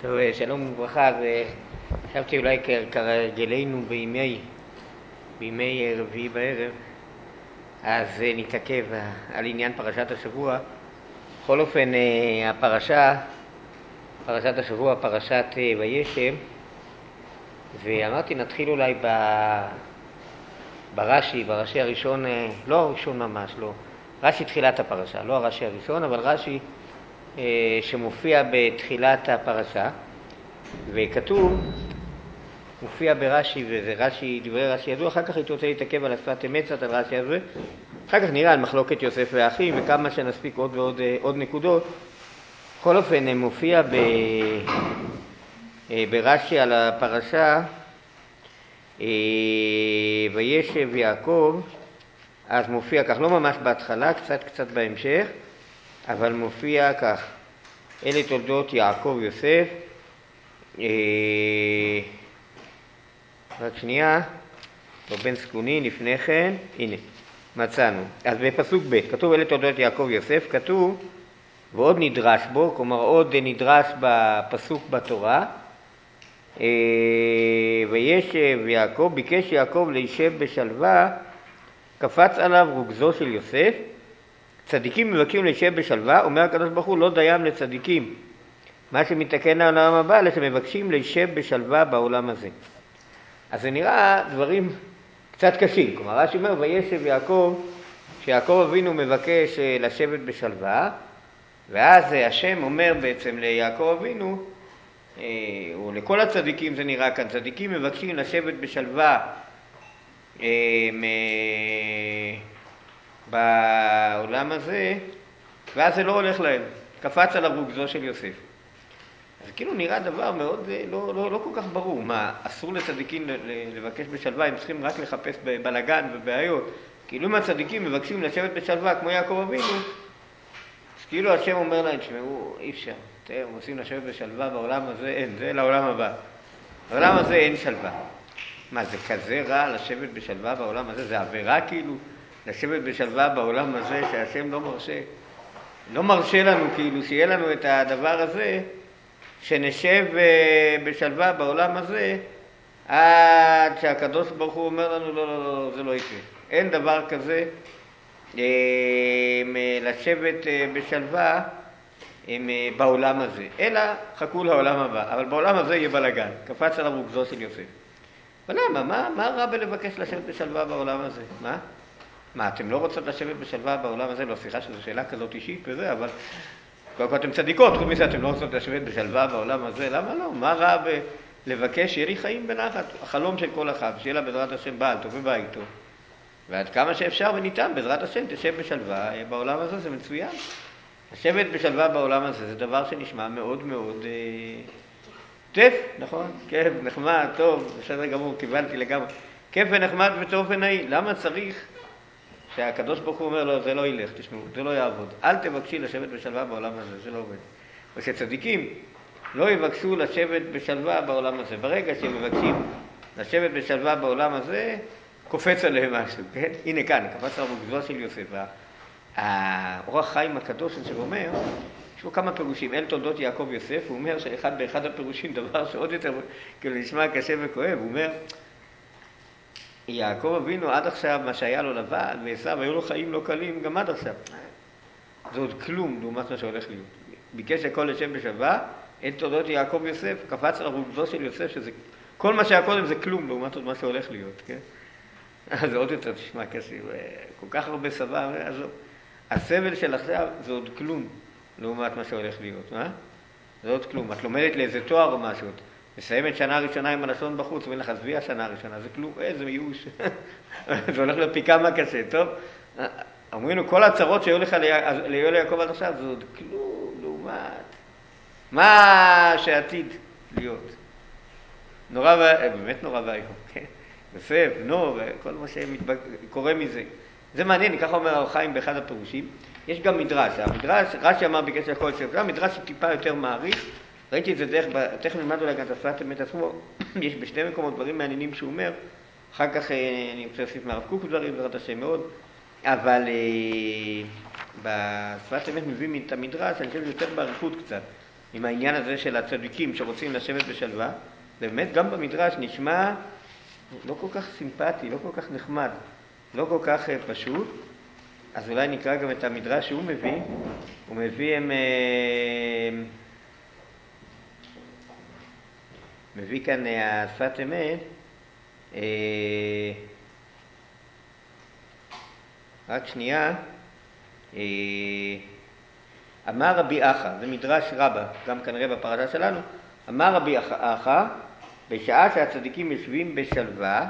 טוב, שלום וברכה. חשבתי אולי כרגלנו בימי רביעי בערב, אז נתעכב על עניין פרשת השבוע. בכל אופן, פרשת השבוע, פרשת וישב, ואמרתי נתחיל אולי ברש"י הראשון, לא הראשון ממש, לא. רש"י תחילת הפרשה, לא הרש"י הראשון, אבל רש"י שמופיע בתחילת הפרשה, וכתוב, מופיע ברש"י, וזה רש"י, דברי רש"י ידוע. אחר כך הייתי רוצה להתעכב על השפת אמת קצת על רש"י הזה, אחר כך נראה על מחלוקת יוסף והאחים, וכמה שנספיק עוד נקודות. בכל אופן, מופיע ברש"י על הפרשה, וישב יעקב, אז מופיע כך, לא ממש בהתחלה, קצת בהמשך, אבל מופיע כך: אלה תולדות יעקב יוסף. רק שנייה, או בן סכוני לפני כן, הנה, מצאנו. אז בפסוק ב' כתוב אלה תולדות יעקב יוסף, כתוב ועוד נדרש בו, כלומר עוד נדרש בפסוק בתורה, וישב יעקב, ביקש יעקב לישב בשלווה, קפץ עליו רוגזו של יוסף. צדיקים מבקשים לישב בשלווה, אומר הקדוש ברוך הוא, לא דיים לצדיקים מה שמתקן לעולם הבא, אלא שמבקשים לישב בשלווה בעולם הזה. אז זה נראה דברים קצת קשים. כלומר, רש"י אומר, וישב יעקב, שיעקב אבינו מבקש לשבת בשלווה, ואז השם אומר בעצם ליעקב אבינו, או לכל הצדיקים זה נראה כאן, צדיקים מבקשים לשבת בשלווה בעולם הזה, ואז זה לא הולך להם. קפץ על הרוגזו של יוסף. אז כאילו נראה דבר מאוד לא כל כך ברור. מה, אסור לצדיקים לבקש בשלווה, הם צריכים רק לחפש בלגן ובעיות. כאילו אם הצדיקים מבקשים לשבת בשלווה כמו יעקב אבינו, אז כאילו השם אומר להם, תשמעו, אי אפשר. אתם רוצים לשבת בשלווה בעולם הזה? אין, זה לעולם הבא. בעולם הזה אין שלווה. מה, זה כזה רע לשבת בשלווה בעולם הזה? זה עבירה כאילו לשבת בשלווה בעולם הזה שהשם לא מרשה לנו כאילו שיהיה לנו את הדבר הזה, שנשב בשלווה בעולם הזה עד שהקדוש ברוך הוא אומר לנו לא, זה לא יקרה. אין דבר כזה לשבת בשלווה בעולם הזה, אלא חכו לעולם הבא. אבל בעולם הזה יהיה בלגן. קפץ על הרוגזו של יוסף. ולמה? מה רע בלבקש לשבת בשלווה בעולם הזה? מה, אתם לא רוצות לשבת בשלווה בעולם הזה? לא, סליחה שזו שאלה כזאת אישית וזה, אבל קודם כל אתם צדיקות, חוץ מזה אתם לא רוצות לשבת בשלווה בעולם הזה, למה לא? מה רע בלבקש שיהיה לי חיים בנחת? החלום של כל אחד, שיהיה לה בעזרת השם בעל טוב ובית טוב. ועד כמה שאפשר וניתן, בעזרת השם תשב בשלווה בעולם הזה, זה מצוין. לשבת בשלווה בעולם הזה זה דבר שנשמע מאוד מאוד כיף, נכון? כיף, נחמד, טוב, בסדר גמור, קיבלתי לגמרי. כיף ונחמד וטוב ונעים. למה צריך שהקדוש ברוך הוא אומר לו, זה לא ילך, תשמעו, זה לא יעבוד. אל תבקשי לשבת בשלווה בעולם הזה, זה לא עובד. ושצדיקים לא יבקשו לשבת בשלווה בעולם הזה. ברגע שהם מבקשים לשבת בשלווה בעולם הזה, קופץ עליהם משהו, כן? הנה כאן, קפץ על רוגזו של יוסף. האורח חיים הקדוש שאומר, יש לו כמה פירושים. אל תולדות יעקב יוסף, הוא אומר באחד הפירושים דבר שעוד יותר כאילו נשמע קשה וכואב. הוא אומר, יעקב אבינו עד עכשיו מה שהיה לו לבד ועשיו היו לו חיים לא קלים גם עד עכשיו. זה עוד כלום לעומת מה שהולך להיות. ביקש הכל לשם בשלווה, אל תולדות יעקב יוסף, קפץ על רוגזו של יוסף, שזה כל מה שהיה קודם זה כלום לעומת מה שהולך להיות, כן? אז זה עוד יותר תשמע קשה, כל כך הרבה סבבה, אז הסבל של עכשיו זה עוד כלום לעומת מה שהולך להיות, מה? זה עוד כלום. את לומדת לאיזה תואר או משהו, מסיימת שנה ראשונה עם הלשון בחוץ, ואין לך זביע שנה ראשונה, זה כלום, איזה מיוש. זה הולך להיות פי כמה קשה, טוב? אומרים לו, כל הצרות שהיו לך ליואל יעקב עד עכשיו, זה עוד כלום לעומת מה שעתיד להיות. נורא, באמת נורא והיום, כן? יוסף, נו, וכל מה שקורה מזה. זה מעניין, ככה אומר האור חיים באחד הפירושים. יש גם מדרש, רש"י אמר בקשר לכל שבט, המדרש טיפה יותר מעריך, ראיתי את זה תכף נלמד אולי גם את השפת אמת עצמו, יש בשני מקומות דברים מעניינים שהוא אומר, אחר כך אני רוצה להוסיף מהרב קוק דברים, בעזרת השם מאוד, אבל בשפת אמת מביאים את המדרש, אני חושב יותר באריכות קצת, עם העניין הזה של הצדיקים שרוצים לשבת בשלווה, באמת גם במדרש נשמע לא כל כך סימפטי, לא כל כך נחמד, לא כל כך פשוט. אז אולי נקרא גם את המדרש שהוא מביא. הוא מביא כאן השפת אמת, רק שנייה, אמר רבי אחא, זה מדרש רבה, גם כנראה בפרשה שלנו, אמר רבי אחא, בשעה שהצדיקים יושבים בשלווה,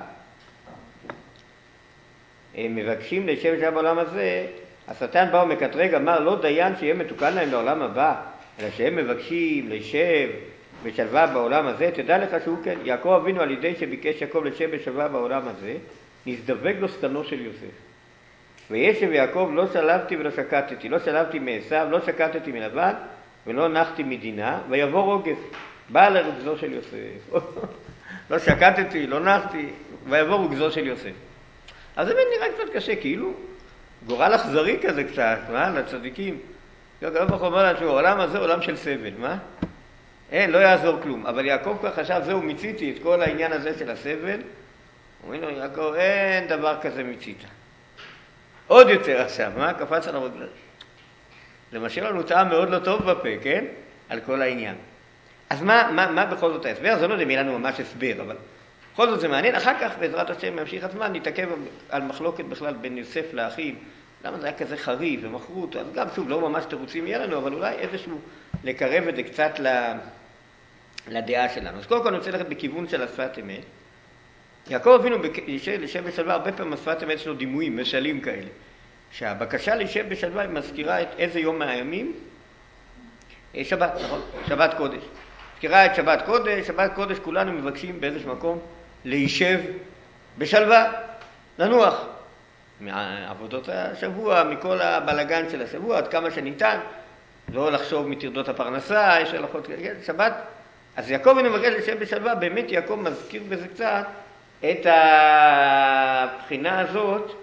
הם מבקשים לשבת שם בעולם הזה, השטן בא ומקטרג, אמר לא דיין שיהיה מתוקן להם לעולם הבא, אלא שהם מבקשים לשב בשלווה בעולם הזה, תדע לך שהוא כן, יעקב אבינו על ידי שביקש יעקב לשב בשלווה בעולם הזה, נזדבק לו שטנו של יוסף. וישב יעקב לא שלבתי ולא שקטתי, לא שלבתי מעשיו, לא שקטתי מלבן ולא נחתי מדינה, ויבוא רוגז, בא לרוגזו של יוסף. לא שקטתי, לא נחתי, ויבוא רוגזו של יוסף. אז זה נראה קצת קשה, כאילו גורל אכזרי כזה קצת, מה? לצדיקים. יעקב אומר לנו שהעולם הזה עולם של סבל, מה? אין, לא יעזור כלום. אבל יעקב כבר חשב, זהו, מיציתי את כל העניין הזה של הסבל. אומרים לו, יעקב, אין דבר כזה מיצית. עוד יותר עכשיו, מה? קפץ על הרגליים. זה משאיר לנו טעם מאוד לא טוב בפה, כן? על כל העניין. אז מה בכל זאת ההסבר? זה לא יודע, לנו ממש הסבר, אבל בכל זאת זה מעניין. אחר כך, בעזרת השם, ממשיך הזמן, נתעכב על מחלוקת בכלל בין יוסף לאחיו. למה זה היה כזה חריף ומכרו אותו? אז גם שוב, לא ממש תירוצים יהיה לנו, אבל אולי איזשהו לקרב את זה קצת לדעה שלנו. אז קודם כל אני רוצה ללכת בכיוון של השפת אמת. יעקב אבינו לשב בשלווה, הרבה פעמים השפת אמת שלו דימויים, משלים כאלה. שהבקשה לשב בשלווה היא מזכירה את איזה יום מהימים? שבת, נכון? שבת קודש. מזכירה את שבת קודש, שבת קודש כולנו מבקשים באיזשהו מקום להישב בשלווה, לנוח. מעבודות השבוע, מכל הבלגן של השבוע, עד כמה שניתן, לא לחשוב מטרדות הפרנסה, יש הלכות, שבת. אז יעקב אבינו מבקש לשב בשלווה, באמת יעקב מזכיר בזה קצת את הבחינה הזאת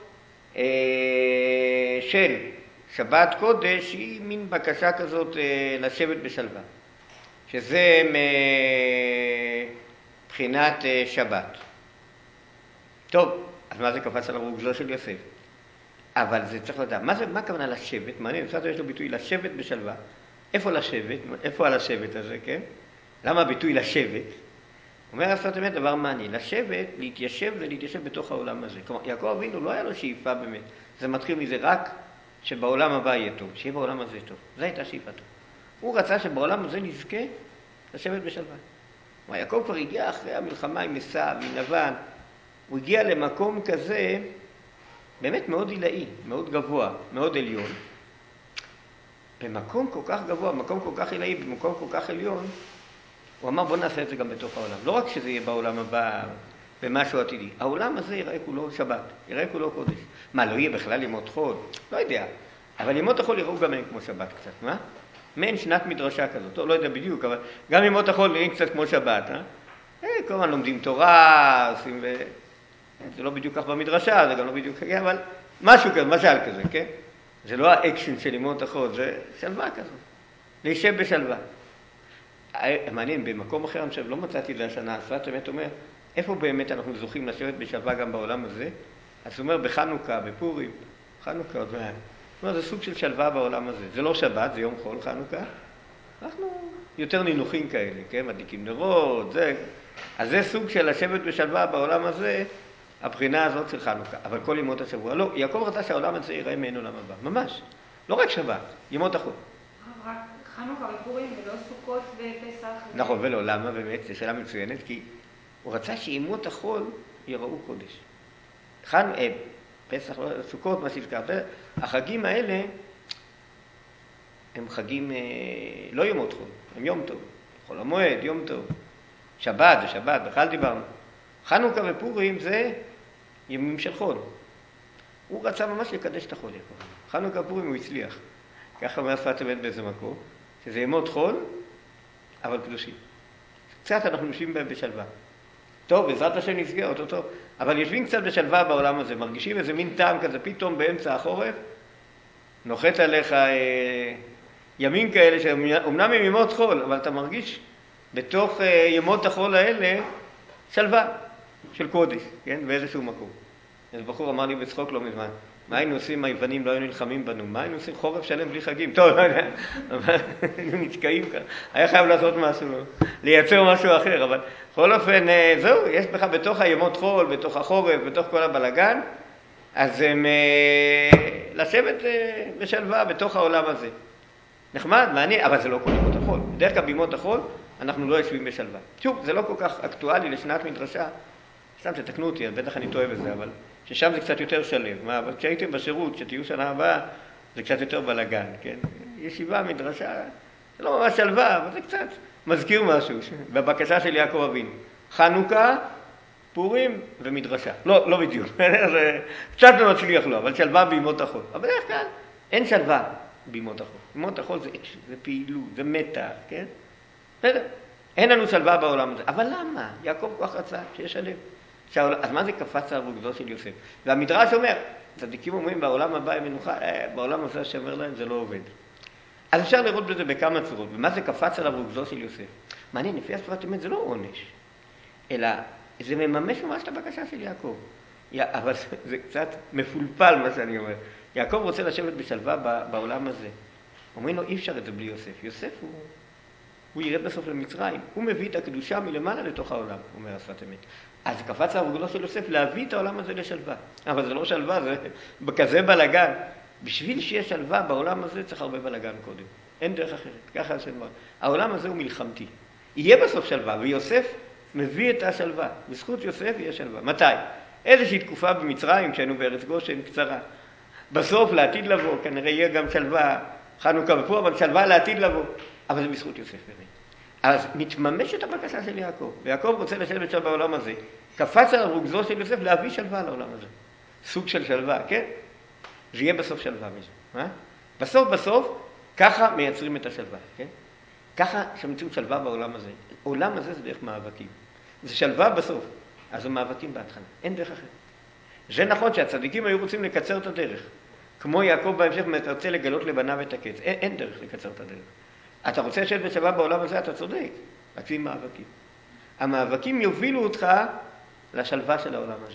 של שבת קודש, היא מין בקשה כזאת לשבת בשלווה, שזה מבחינת שבת. טוב, אז מה זה קפץ על הרוגזו של יוסף? אבל זה צריך לדעת, מה הכוונה לשבת? מעניין, בסדר יש לו ביטוי לשבת בשלווה. איפה לשבת? איפה על השבת הזה, כן? למה הביטוי לשבת? אומר השפת אמת דבר מעניין, לשבת, להתיישב זה להתיישב בתוך העולם הזה. כלומר, יעקב אבינו לא היה לו שאיפה באמת. זה מתחיל מזה רק שבעולם הבא יהיה טוב, שיהיה בעולם הזה טוב. זו הייתה שאיפתו. הוא רצה שבעולם הזה נזכה לשבת בשלווה. כלומר, יעקב כבר הגיע אחרי המלחמה עם עשיו, עם לבן. הוא הגיע למקום כזה באמת מאוד עילאי, מאוד גבוה, מאוד עליון. במקום כל כך גבוה, במקום כל כך עילאי, במקום כל כך עליון, הוא אמר בוא נעשה את זה גם בתוך העולם. לא רק שזה יהיה בעולם הבא במשהו עתידי. העולם הזה יראה כולו שבת, יראה כולו קודש. מה, לא יהיה בכלל ימות חול? לא יודע. אבל ימות החול יראו גם הם כמו שבת קצת, מה? מעין שנת מדרשה כזאת, לא יודע בדיוק, אבל גם ימות החול נראים קצת כמו שבת, כל הזמן לומדים תורה, עושים זה לא בדיוק כך במדרשה, זה גם לא בדיוק ככה, אבל משהו כזה, משל כזה, כן? זה לא האקשן של ימות החול, זה שלווה כזאת. להישב בשלווה. מעניין, במקום אחר, אני חושב, לא מצאתי את זה השנה, השפת אמת אומר, איפה באמת אנחנו זוכים לשבת בשלווה גם בעולם הזה? אז הוא אומר, בחנוכה, בפורים, חנוכה עוד מעט. זאת אומרת, זה סוג של שלווה בעולם הזה. זה לא שבת, זה יום חול, חנוכה. אנחנו יותר נינוחים כאלה, כן? מדליקים נרות, זה. אז זה סוג של לשבת בשלווה בעולם הזה, הבחינה הזאת של חנוכה. אבל כל ימות השבוע, לא, יעקב רצה שהעולם הזה ייראה מעין עולם הבא. ממש. לא רק שבת, ימות החול. רק חנוכה ופורים ולא סוכות ופסח. נכון, ולא, למה באמת? זו שאלה מצוינת, כי הוא רצה שימות החול יראו קודש. פסח, סוכות, מה שהזכרת, החגים האלה הם חגים לא ימות חול, הם יום טוב. חול המועד, יום טוב. שבת זה שבת, בכלל דיברנו. חנוכה ופורים זה ימים של חול. הוא רצה ממש לקדש את החול, יעקב. חנוכה ופורים הוא הצליח. ככה אומר שפת אמת באיזה מקום, שזה ימות חול, אבל קדושים. קצת אנחנו יושבים בהם בשלווה. טוב, בעזרת השם נסגר אותו טוב, אבל יושבים קצת בשלווה בעולם הזה, מרגישים איזה מין טעם כזה, פתאום באמצע החורף, נוחת עליך ימים כאלה שאומנם הם ימות חול, אבל אתה מרגיש בתוך ימות החול האלה שלווה של קודש, כן? באיזשהו מקום. אז בחור אמר לי בצחוק לא מזמן, מה היינו עושים היוונים לא היו נלחמים בנו? מה היינו עושים חורף שלם בלי חגים? טוב, לא יודע, אבל היינו נתקעים כאן. היה חייב לעשות משהו, לייצר משהו אחר, אבל בכל אופן, זהו, יש לך בתוך הימות חול, בתוך החורף, בתוך כל הבלגן, אז הם לשבת בשלווה בתוך העולם הזה. נחמד, מעניין, אבל זה לא כל ימות החול. בדרך כלל בימות החול אנחנו לא יושבים בשלווה. שוב, זה לא כל כך אקטואלי לשנת מדרשה, סתם תתקנו אותי, אז בטח אני טועה בזה, אבל ששם זה קצת יותר שלב. מה, אבל כשהייתם בשירות, שתהיו שנה הבאה, זה קצת יותר בלגן, כן? ישיבה, מדרשה, זה לא ממש שלווה, אבל זה קצת מזכיר משהו, בבקשה של יעקב אבינו. חנוכה, פורים ומדרשה. לא בדיוק, זה קצת לא מצליח לו, אבל שלווה בימות החול. אבל בדרך כלל אין שלווה בימות החול. בימות החול זה אקשן, זה פעילות, זה מתח, כן? בסדר. אין לנו שלווה בעולם הזה. אבל למה? יעקב כל כך רצה שיש שלם. אז מה זה קפץ על רוגזו של יוסף? והמדרש אומר, צדיקים אומרים בעולם הבא הם מנוחה, בעולם הזה שאומר להם זה לא עובד. אז אפשר לראות בזה בכמה צורות. ומה זה קפץ על רוגזו של יוסף? מעניין, לפי השפת אמת זה לא עונש, אלא זה מממש ממש את הבקשה של יעקב. אבל זה קצת מפולפל מה שאני אומר. יעקב רוצה לשבת בשלווה בעולם הזה. אומרים לו, אי אפשר את זה בלי יוסף. יוסף הוא ירד בסוף למצרים. הוא מביא את הקדושה מלמעלה לתוך העולם, אומר השפת אמת. אז קפץ הרוגלו של יוסף להביא את העולם הזה לשלווה. אבל זה לא שלווה, זה בכזה בלגן. בשביל שיהיה שלווה בעולם הזה צריך הרבה בלגן קודם. אין דרך אחרת. ככה השם אומר. העולם הזה הוא מלחמתי. יהיה בסוף שלווה, ויוסף מביא את השלווה. בזכות יוסף יהיה שלווה. מתי? איזושהי תקופה במצרים, כשהיינו בארץ גושן, קצרה. בסוף, לעתיד לבוא, כנראה יהיה גם שלווה, חנוכה ופור, אבל שלווה לעתיד לבוא. אבל זה בזכות יוסף באמת. אז מתממשת הבקשה של יעקב. ויעקב רוצה לשבת שם בעולם הזה. קפץ על רוגזו של יוסף להביא שלווה לעולם הזה. סוג של שלווה, כן? זה יהיה בסוף שלווה מזה. בסוף, ככה מייצרים את השלווה, כן? ככה שמציאים שלווה בעולם הזה. עולם הזה זה דרך מאבקים. זה שלווה בסוף. אז זה מאבקים בהתחלה. אין דרך אחרת. זה נכון שהצדיקים היו רוצים לקצר את הדרך. כמו יעקב בהמשך רוצה לגלות לבניו את הקץ. אין דרך לקצר את הדרך. אתה רוצה לשבת בשלווה בעולם הזה, אתה צודק. רק זה מאבקים. המאבקים יובילו אותך לשלווה של העולם הזה.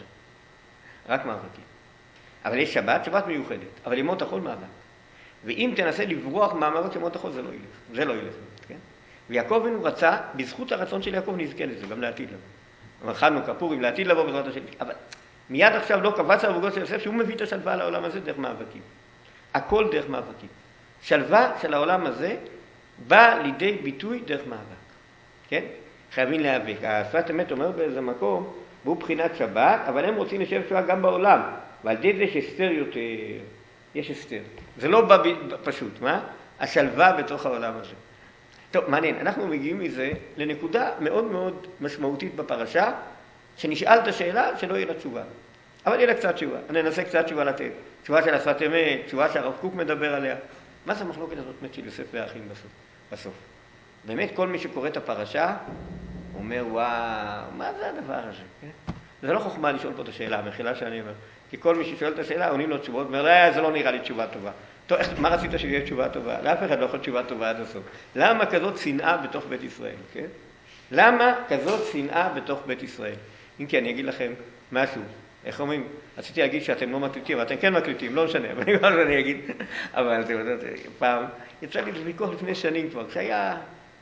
רק מאבקים. אבל יש שבת מיוחדת. אבל ימות החול מאבק. ואם תנסה לברוח מהמאבק של ימות החול, זה לא ילך. זה לא ילך. כן? ויעקב אבינו רצה, בזכות הרצון של יעקב נזכה לזה, גם לעתיד לבוא. אבל חנוכה, פורים, לעתיד לבוא בעזרת השם. אבל מיד עכשיו לא קבץ על רוגזו של יוסף שהוא מביא את השלווה לעולם הזה דרך מאבקים. הכל דרך מאבקים. שלווה של העולם הזה בא לידי ביטוי דרך מאבק. כן? חייבים להיאבק. השפת אמת אומר באיזה מקום, והוא בחינת שבת, אבל הם רוצים לשבת שבת גם בעולם. ועל ידי זה יש הסתר יותר. יש הסתר. זה לא בא פשוט, מה? השלווה בתוך העולם הזה. טוב, מעניין. אנחנו מגיעים מזה לנקודה מאוד מאוד משמעותית בפרשה, שנשאל את השאלה שלא יהיה לה תשובה. אבל יהיה לה קצת תשובה. אני אנסה קצת תשובה לתת. תשובה של השפת אמת, תשובה שהרב קוק מדבר עליה. מה זה המחלוקת הזאת מת של יוסף והאחים בסוף? באמת כל מי שקורא את הפרשה אומר, וואו, מה זה הדבר הזה? כן? זה לא חוכמה לשאול פה את השאלה, המחילה שאני אומר. כי כל מי ששואל את השאלה, עונים לו תשובות, אומר, זה לא נראה לי תשובה טובה. טוב, מה רצית שיהיה תשובה טובה? לאף אחד לא יכול תשובה טובה עד הסוף. למה כזאת שנאה בתוך בית ישראל? כן? למה כזאת שנאה בתוך בית ישראל? אם כי אני אגיד לכם משהו. איך אומרים? רציתי להגיד שאתם לא מקליטים, אבל אתם כן מקליטים, לא משנה, אבל אני אגיד. אבל אתם יודעת, פעם, יצא לי לוויכוח לפני שנים כבר, כשהיה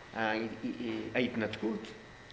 ההתנתקות,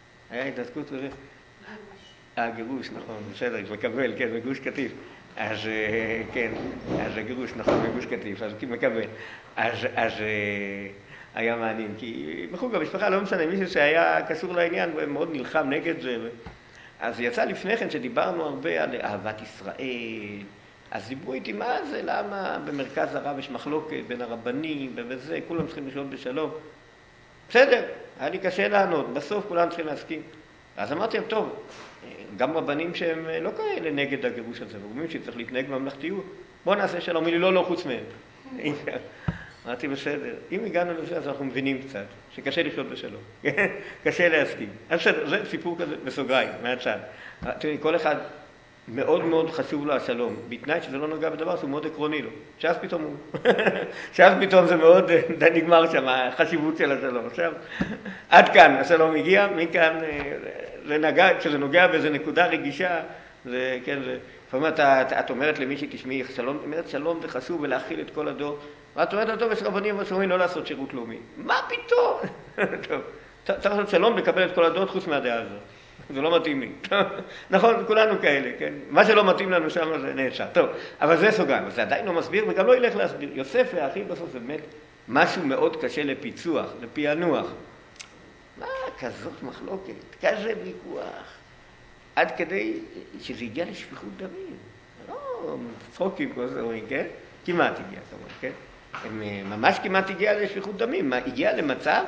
הגירוש, נכון, בסדר, מקבל, כן, בגוש קטיף. אז כן, אז הגירוש, נכון, בגוש קטיף, אז מקבל. אז היה מעניין, כי בחוג המשפחה לא משנה, מישהו שהיה קשור לעניין ומאוד נלחם נגד זה. אז יצא לפני כן שדיברנו הרבה על אהבת ישראל. אז דיברו איתי מה זה, למה במרכז הרב יש מחלוקת בין הרבנים ובזה, כולם צריכים לחיות בשלום. בסדר, היה לי קשה לענות, בסוף כולם צריכים להסכים. אז אמרתי להם, טוב, גם רבנים שהם לא כאלה נגד הגירוש הזה, ואומרים שצריך להתנהג בממלכתיות, בוא נעשה שלום, לי לא חוץ מהם. אמרתי, בסדר, אם הגענו לזה, אז אנחנו מבינים קצת, שקשה לחיות בשלום, קשה להסכים. אז בסדר, זה סיפור כזה בסוגריים, מהצד. תראי, כל אחד מאוד מאוד חשוב לו השלום, בתנאי שזה לא נוגע בדבר שהוא מאוד עקרוני לו. שאז פתאום שאז פתאום זה מאוד נגמר שם, החשיבות של השלום. עכשיו, עד כאן השלום הגיע, מכאן כשזה נוגע באיזו נקודה רגישה, זה, כן, זה, לפעמים את אומרת למישהי, תשמעי, שלום זה חשוב ולהכיל את כל הדור, ואת אומרת, טוב, יש רבנים ושומעים לא לעשות שירות לאומי. מה פתאום? טוב, צריך לעשות שלום לקבל את כל הדור חוץ מהדעה הזאת. זה לא מתאים לי. נכון, כולנו כאלה, כן? מה שלא מתאים לנו שם זה נעצר. טוב, אבל זה סוגריים, זה עדיין לא מסביר וגם לא ילך להסביר. יוסף והאחים בסוף זה באמת משהו מאוד קשה לפיצוח, לפענוח. מה כזאת מחלוקת, כזה ויכוח, עד כדי שזה הגיע לשפיכות דמים. לא צחוקים כמו שאומרים, כן? כמעט הגיע כמובן, כן? הם ממש כמעט הגיע לשפיכות דמים. הגיע למצב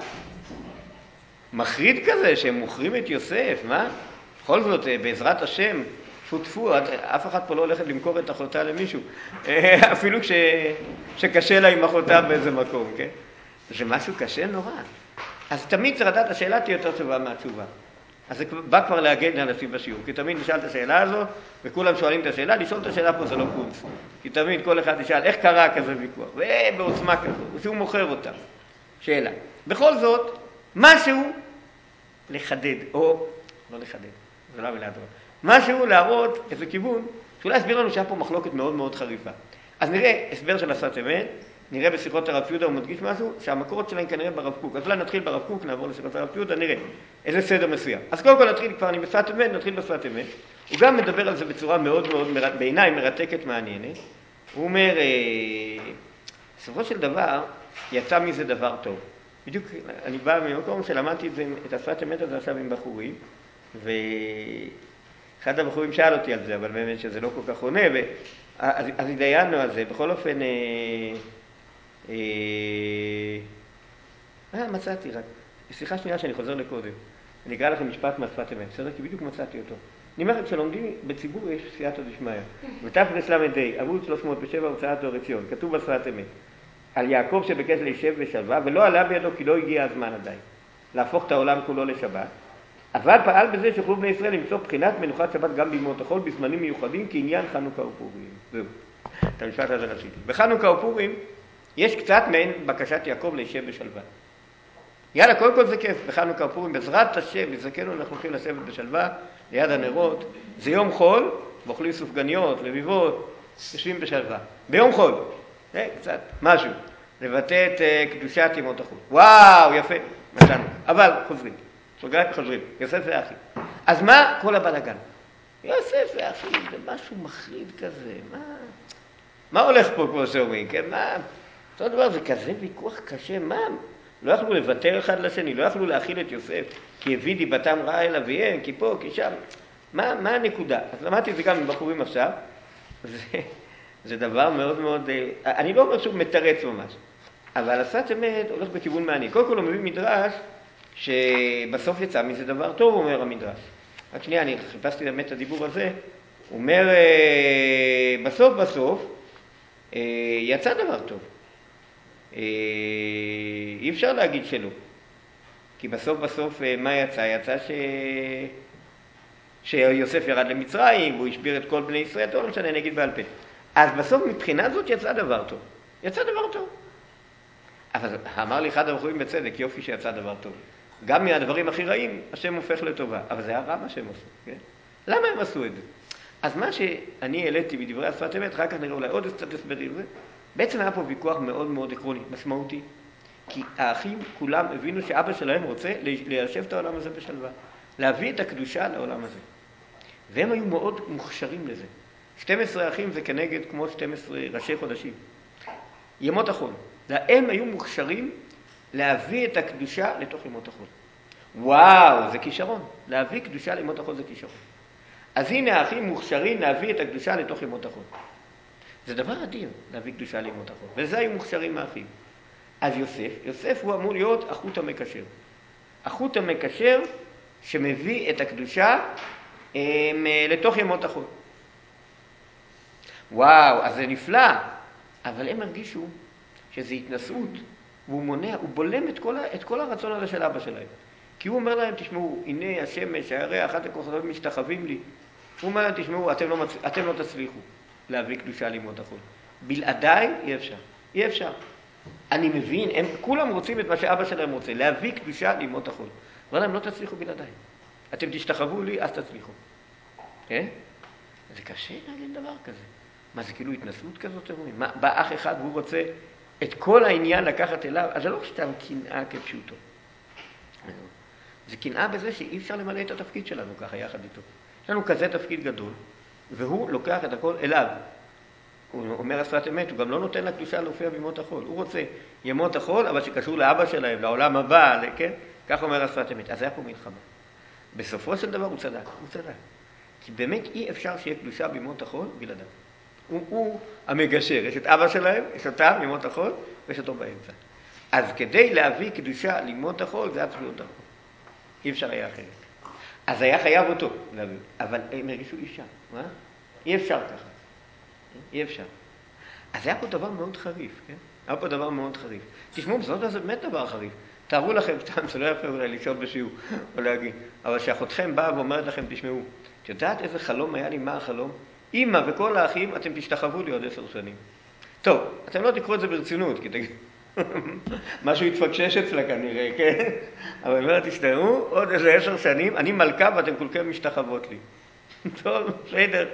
מחריד כזה שהם מוכרים את יוסף, מה? בכל זאת, בעזרת השם, טפו, אף אחד פה לא הולכת למכור את אחותה למישהו, אפילו שקשה לה עם אחותה באיזה מקום, כן? זה משהו קשה נורא. אז תמיד צריך לדעת, השאלה תהיה יותר טובה מהתשובה. אז זה בא כבר להגן על עצמי בשיעור, כי תמיד נשאל את השאלה הזאת, וכולם שואלים את השאלה, לשאול את השאלה פה זה לא קונץ. כי תמיד כל אחד נשאל, איך קרה כזה ויכוח? ובעוצמה כזאת, שהוא מוכר אותה. שאלה. בכל זאת, משהו לחדד, או לא לחדד, זה לא המילה טובה, משהו להראות איזה כיוון, שאולי הסביר לנו שהיה פה מחלוקת מאוד מאוד חריפה. אז נראה הסבר של השפת אמת, נראה בשיחות הרב יהודה, הוא מדגיש משהו, שהמקורות שלהם כנראה ברב קוק. אז אולי נתחיל ברב קוק, נעבור לשיחות הרב יהודה, נראה איזה סדר מסוים. אז קודם כל נתחיל כבר, אני בשפת אמת, נתחיל בשפת אמת. הוא גם מדבר על זה בצורה מאוד מאוד, בעיניי מרתקת מעניינת. הוא אומר, בסופו של דבר, יצא מזה דבר טוב. בדיוק, אני בא ממקום שלמדתי את השפת אמת הזה עכשיו עם בחורים, ואחד הבחורים שאל אותי על זה, אבל באמת שזה לא כל כך עונה, אז התדיינו על זה. בכל אופן, מצאתי רק. סליחה שנייה שאני חוזר לקודם. אני אקרא לכם משפט מהשפת אמת, בסדר? כי בדיוק מצאתי אותו. אני אומר לכם, כשלומדים בציבור יש סייעתא דשמיא. בתרל"ה, עמוד 307, הוצאת דור עציון, כתוב בשפת אמת. על יעקב שביקש להישב בשלווה, ולא עלה בידו כי לא הגיע הזמן עדיין, להפוך את העולם כולו לשבת. אבל פעל בזה שיוכלו בני ישראל למצוא בחינת מנוחת שבת גם בימות החול בזמנים מיוחדים כעניין חנוכה ופורים. זהו, את המשפט הזה רציתי. בחנוכה ופורים יש קצת מעין בקשת יעקב להישב בשלווה. יאללה, קודם כל זה כיף, בחנוכה ופורים, בעזרת השם, בזכנו אנחנו הולכים לשבת בשלווה, ליד הנרות. זה יום חול, ואוכלים סופגניות, לביבות, יושבים בשלווה. ביום חול. קצת, משהו, לבטא את קדושת ימות החול. וואו, יפה, מצאנו. אבל חוזרים, יוסף ואחים. אז מה כל הבלגן? יוסף ואחים זה משהו מחריד כזה, מה הולך פה כמו שאומרים, כן? מה? אותו דבר, זה כזה ויכוח קשה, מה? לא יכלו לוותר אחד לשני, לא יכלו להכיל את יוסף, כי הביא דיבתם רעה אל אביהם, כי פה, כי שם. מה הנקודה? אז למדתי את זה גם עם בחורים עכשיו, זה דבר מאוד מאוד, אני לא אומר שהוא מתרץ ממש, אבל השפת אמת הולך בכיוון מעניין. קודם כל הוא מביא מדרש שבסוף יצא מזה דבר טוב, אומר המדרש. רק שנייה, אני חיפשתי באמת את הדיבור הזה, הוא אומר, בסוף יצא דבר טוב. אי אפשר להגיד שלא. כי בסוף מה יצא? יצא שיוסף ירד למצרים, והוא השביר את כל בני ישראל, טוב, לא משנה, אני אגיד בעל פה. אז בסוף מבחינה זאת יצא דבר טוב. יצא דבר טוב. אבל אמר לי אחד הבחורים בצדק, יופי שיצא דבר טוב. גם מהדברים הכי רעים, השם הופך לטובה. אבל זה היה רע מה שהם עשו, כן? למה הם עשו את זה? אז מה שאני העליתי בדברי השפת אמת, אחר כך נראה אולי עוד קצת הסברים לזה, בעצם היה פה ויכוח מאוד מאוד עקרוני, משמעותי. כי האחים כולם הבינו שאבא שלהם רוצה ליישב את העולם הזה בשלווה. להביא את הקדושה לעולם הזה. והם היו מאוד מוכשרים לזה. 12 אחים זה כנגד כמו 12 ראשי חודשים. ימות החול. הם היו מוכשרים להביא את הקדושה לתוך ימות החול. וואו, זה כישרון. להביא קדושה לימות החול זה כישרון. אז הנה האחים מוכשרים להביא את הקדושה לתוך ימות החול. זה דבר אדיר להביא קדושה לימות החול. וזה היו מוכשרים האחים. אז יוסף הוא אמור להיות החוט המקשר. החוט המקשר שמביא את הקדושה לתוך ימות החול. וואו, אז זה נפלא. אבל הם הרגישו שזה התנסות, והוא מונע, הוא בולם את כל הרצון הזה של אבא שלהם. כי הוא אומר להם, תשמעו, הנה השמש, הירח, אחת הכוכבים משתחווים לי. הוא אומר להם, תשמעו, אתם לא תצליחו להביא קדושה לימות החול. בלעדיי אי אפשר. אי אפשר. אני מבין, הם כולם רוצים את מה שאבא שלהם רוצה, להביא קדושה לימות החול. אבל הם לא תצליחו בלעדיי. אתם תשתחוו לי, אז תצליחו. כן? זה קשה להגיד דבר כזה. מה, זה כאילו התנסות כזאת? בא אח אחד והוא רוצה את כל העניין לקחת אליו, אז זה לא סתם קנאה כפשוטו. זה קנאה בזה שאי אפשר למלא את התפקיד שלנו ככה יחד איתו. יש לנו כזה תפקיד גדול, והוא לוקח את הכל אליו. הוא אומר השפת אמת, הוא גם לא נותן לקדושה להופיע בימות החול. הוא רוצה ימות החול, אבל שקשור לאבא שלהם, לעולם הבא, כן? כך אומר השפת אמת. אז היה פה מלחמה. בסופו של דבר הוא צדק, הוא צדק. כי באמת אי אפשר שיהיה קדושה בימות החול בלעדיו. הוא המגשר, יש את אבא שלהם, יש אותם לימות החול, ויש אותו באמצע. אז כדי להביא קדושה לימות החול, זה היה צריך להיות דרכו. אי אפשר היה אחרת. אז היה חייב אותו להביא, אבל הם הרגישו אישה, מה? אי אפשר ככה. אי אפשר. אז היה פה דבר מאוד חריף, כן? היה פה דבר מאוד חריף. תשמעו, זה באמת דבר חריף. תארו לכם, סתם, זה לא יפה אולי לשאול בשיעור, או להגיד, אבל שאחותכם באה ואומרת לכם, תשמעו, את יודעת איזה חלום היה לי, מה החלום? אמא וכל האחים, אתם תשתחוו לי עוד 10 שנים. טוב, אתם לא תקראו את זה ברצינות, כי תגיד, משהו יתפקשש אצלה כנראה, כן? אבל אומרת, תשתראו, עוד איזה 10 שנים, אני מלכה ואתם כולכם משתחוות לי. טוב, בסדר.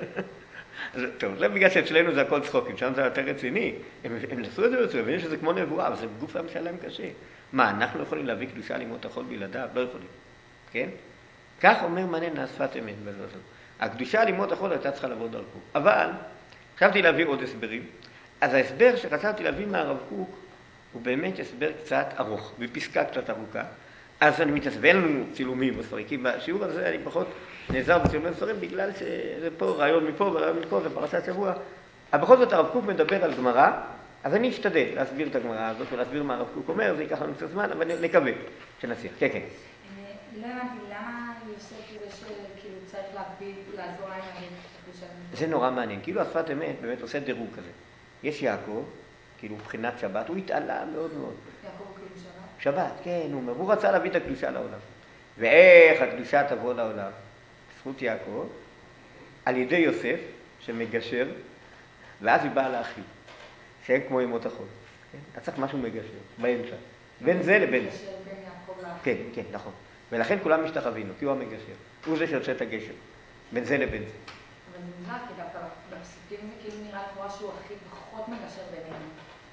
טוב, זה בגלל שאצלנו זה הכל צחוקים, שם זה יותר רציני. הם נסו את זה ברצינות, ויש שזה כמו נבואה, אבל זה גוף המשלם קשה. מה, אנחנו לא יכולים להביא קדושה לימות החול בלעדיו? לא יכולים, כן? כך אומר מעניין השפת אמת בזאת. הקדושה לימות החול הייתה צריכה לעבור דרכו. אבל, חשבתי להביא עוד הסברים. אז ההסבר שחשבתי להביא מהרב קוק, הוא באמת הסבר קצת ארוך, בפסקה קצת ארוכה. אז אני מתעצבן, אין לנו צילומים בספרים, כי בשיעור הזה אני פחות נעזר בצילומים בספרים, בגלל שזה פה רעיון מפה ורעיון מפה, זה פרשת שבוע. אבל בכל זאת הרב קוק מדבר על גמרא, אז אני אשתדל להסביר את הגמרא הזאת ולהסביר מה הרב קוק אומר, זה ייקח לנו קצת זמן, אבל נקווה שנצליח. כן, כן. לא הבנתי, למה יוסף הוא זה שכאילו צריך לעזור להם להבין את הקדושה? זה נורא מעניין, כאילו השפת אמת באמת עושה דירוג כזה. יש יעקב, כאילו מבחינת שבת, הוא התעלה מאוד מאוד. יעקב הוא כאילו שבת? שבת, כן, הוא אומר, הוא רצה להביא את הקדושה לעולם. ואיך הקדושה תבוא לעולם? זכות יעקב, על ידי יוסף, שמגשר, ואז היא באה לאחים, שהם כמו ימות החול. כן? אתה צריך משהו מגשר, באמצע. בין זה לבין זה. בין יעקב לאחים. כן, כן, נכון. ולכן כולם משתחווים לו, כי הוא המגשר. הוא זה שיוצא את הגשר, בין זה לבין זה. אבל זה מוזר, כי דווקא בפסוקים זה כאילו נראה לכאורה שהוא הכי פחות מגשר בינינו.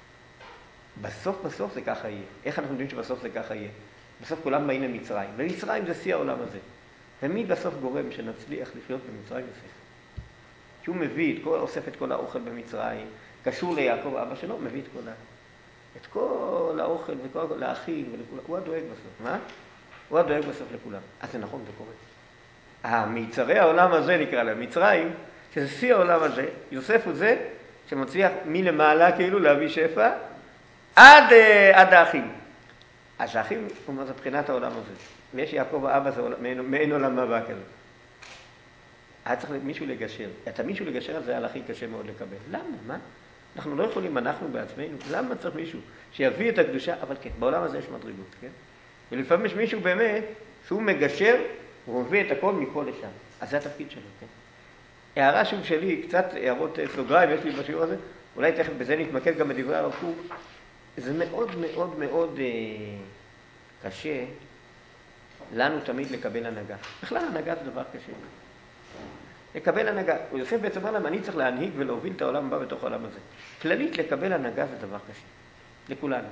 בסוף זה ככה יהיה. איך אנחנו יודעים שבסוף זה ככה יהיה? בסוף כולם באים למצרים, ומצרים זה שיא העולם הזה. ומי בסוף גורם שנצליח לחיות במצרים יוסף? שהוא מביא אוסף את כל האוכל במצרים, קשור ליעקב אבא שלו, מביא את כל האוכל וכל לאחים ולכולם. הוא הדואג בסוף. מה? הוא הדואג בסוף לכולם. אז זה נכון, זה קורה. המיצרי העולם הזה נקרא להם, מצרים, שזה שיא העולם הזה, יוסף הוא זה שמצליח מלמעלה כאילו להביא שפע, עד האחים. אז האחים, הוא אומר, זה בחינת העולם הזה. ויש יעקב האבא, זה מעין עולם הבא כזה. היה צריך מישהו לגשר. את המישהו לגשר הזה היה הכי קשה מאוד לקבל. למה? מה? אנחנו לא יכולים, אנחנו בעצמנו. למה צריך מישהו שיביא את הקדושה? אבל כן, בעולם הזה יש מדרגות, כן? ולפעמים יש מישהו באמת שהוא מגשר, הוא מביא את הכל מפה לשם. אז זה התפקיד שלו, כן? הערה שוב שלי, קצת הערות סוגריים, יש לי בשיעור הזה, אולי תכף בזה נתמקד גם בדברי הרב קוק. זה מאוד מאוד מאוד קשה לנו תמיד לקבל הנהגה. בכלל הנהגה זה דבר קשה. לקבל הנהגה. יוסף בעצם אומר להם, אני צריך להנהיג ולהוביל את העולם הבא בתוך העולם הזה. כללית, לקבל הנהגה זה דבר קשה. לכולנו.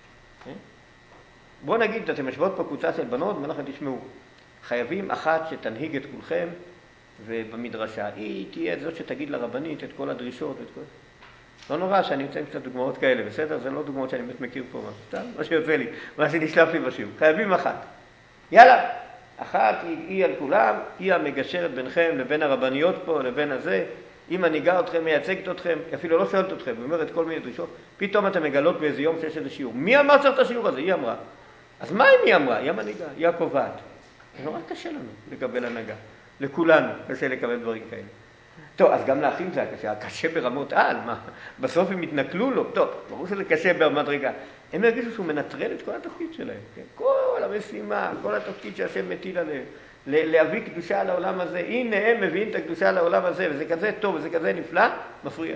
בואו נגיד, אתם יושבות פה קבוצה של בנות, ואומר לכם, תשמעו, חייבים אחת שתנהיג את כולכם, ובמדרשה היא תהיה זאת שתגיד לרבנית את כל הדרישות ואת כל... לא נורא שאני יוצא עם קצת דוגמאות כאלה, בסדר? זה לא דוגמאות שאני באמת מכיר פה, סתם, מה שיוצא לי, מה שנשלף לי בשיעור. חייבים אחת. יאללה, אחת היא על כולם, היא המגשרת ביניכם לבין הרבניות פה, לבין הזה. היא מנהיגה אתכם, מייצגת אתכם, אפילו לא שואלת אתכם, ואומרת כל מיני דרישות. פתאום אתם מגלות באיזה יום שיש איזה שיעור. מי אמר צריך את השיעור הזה? היא אמרה. אז מה אם היא אמרה? היא המנהיגה, היא הקובעת. זה נורא קשה לנו לקבל הנהגה. לכולנו קשה לקבל דברים כאלה. טוב, אז גם לאחים זה היה קשה ברמות על, מה? בסוף הם התנכלו לו. טוב, ברור שזה קשה במדרגה. הם הרגישו שהוא מנטרל את כל התפקיד שלהם. כן? כל המשימה, כל התפקיד שהשם מטיל עליהם. להביא קדושה לעולם הזה. הנה הם מביאים את הקדושה לעולם הזה, וזה כזה טוב, וזה כזה נפלא, מפריע.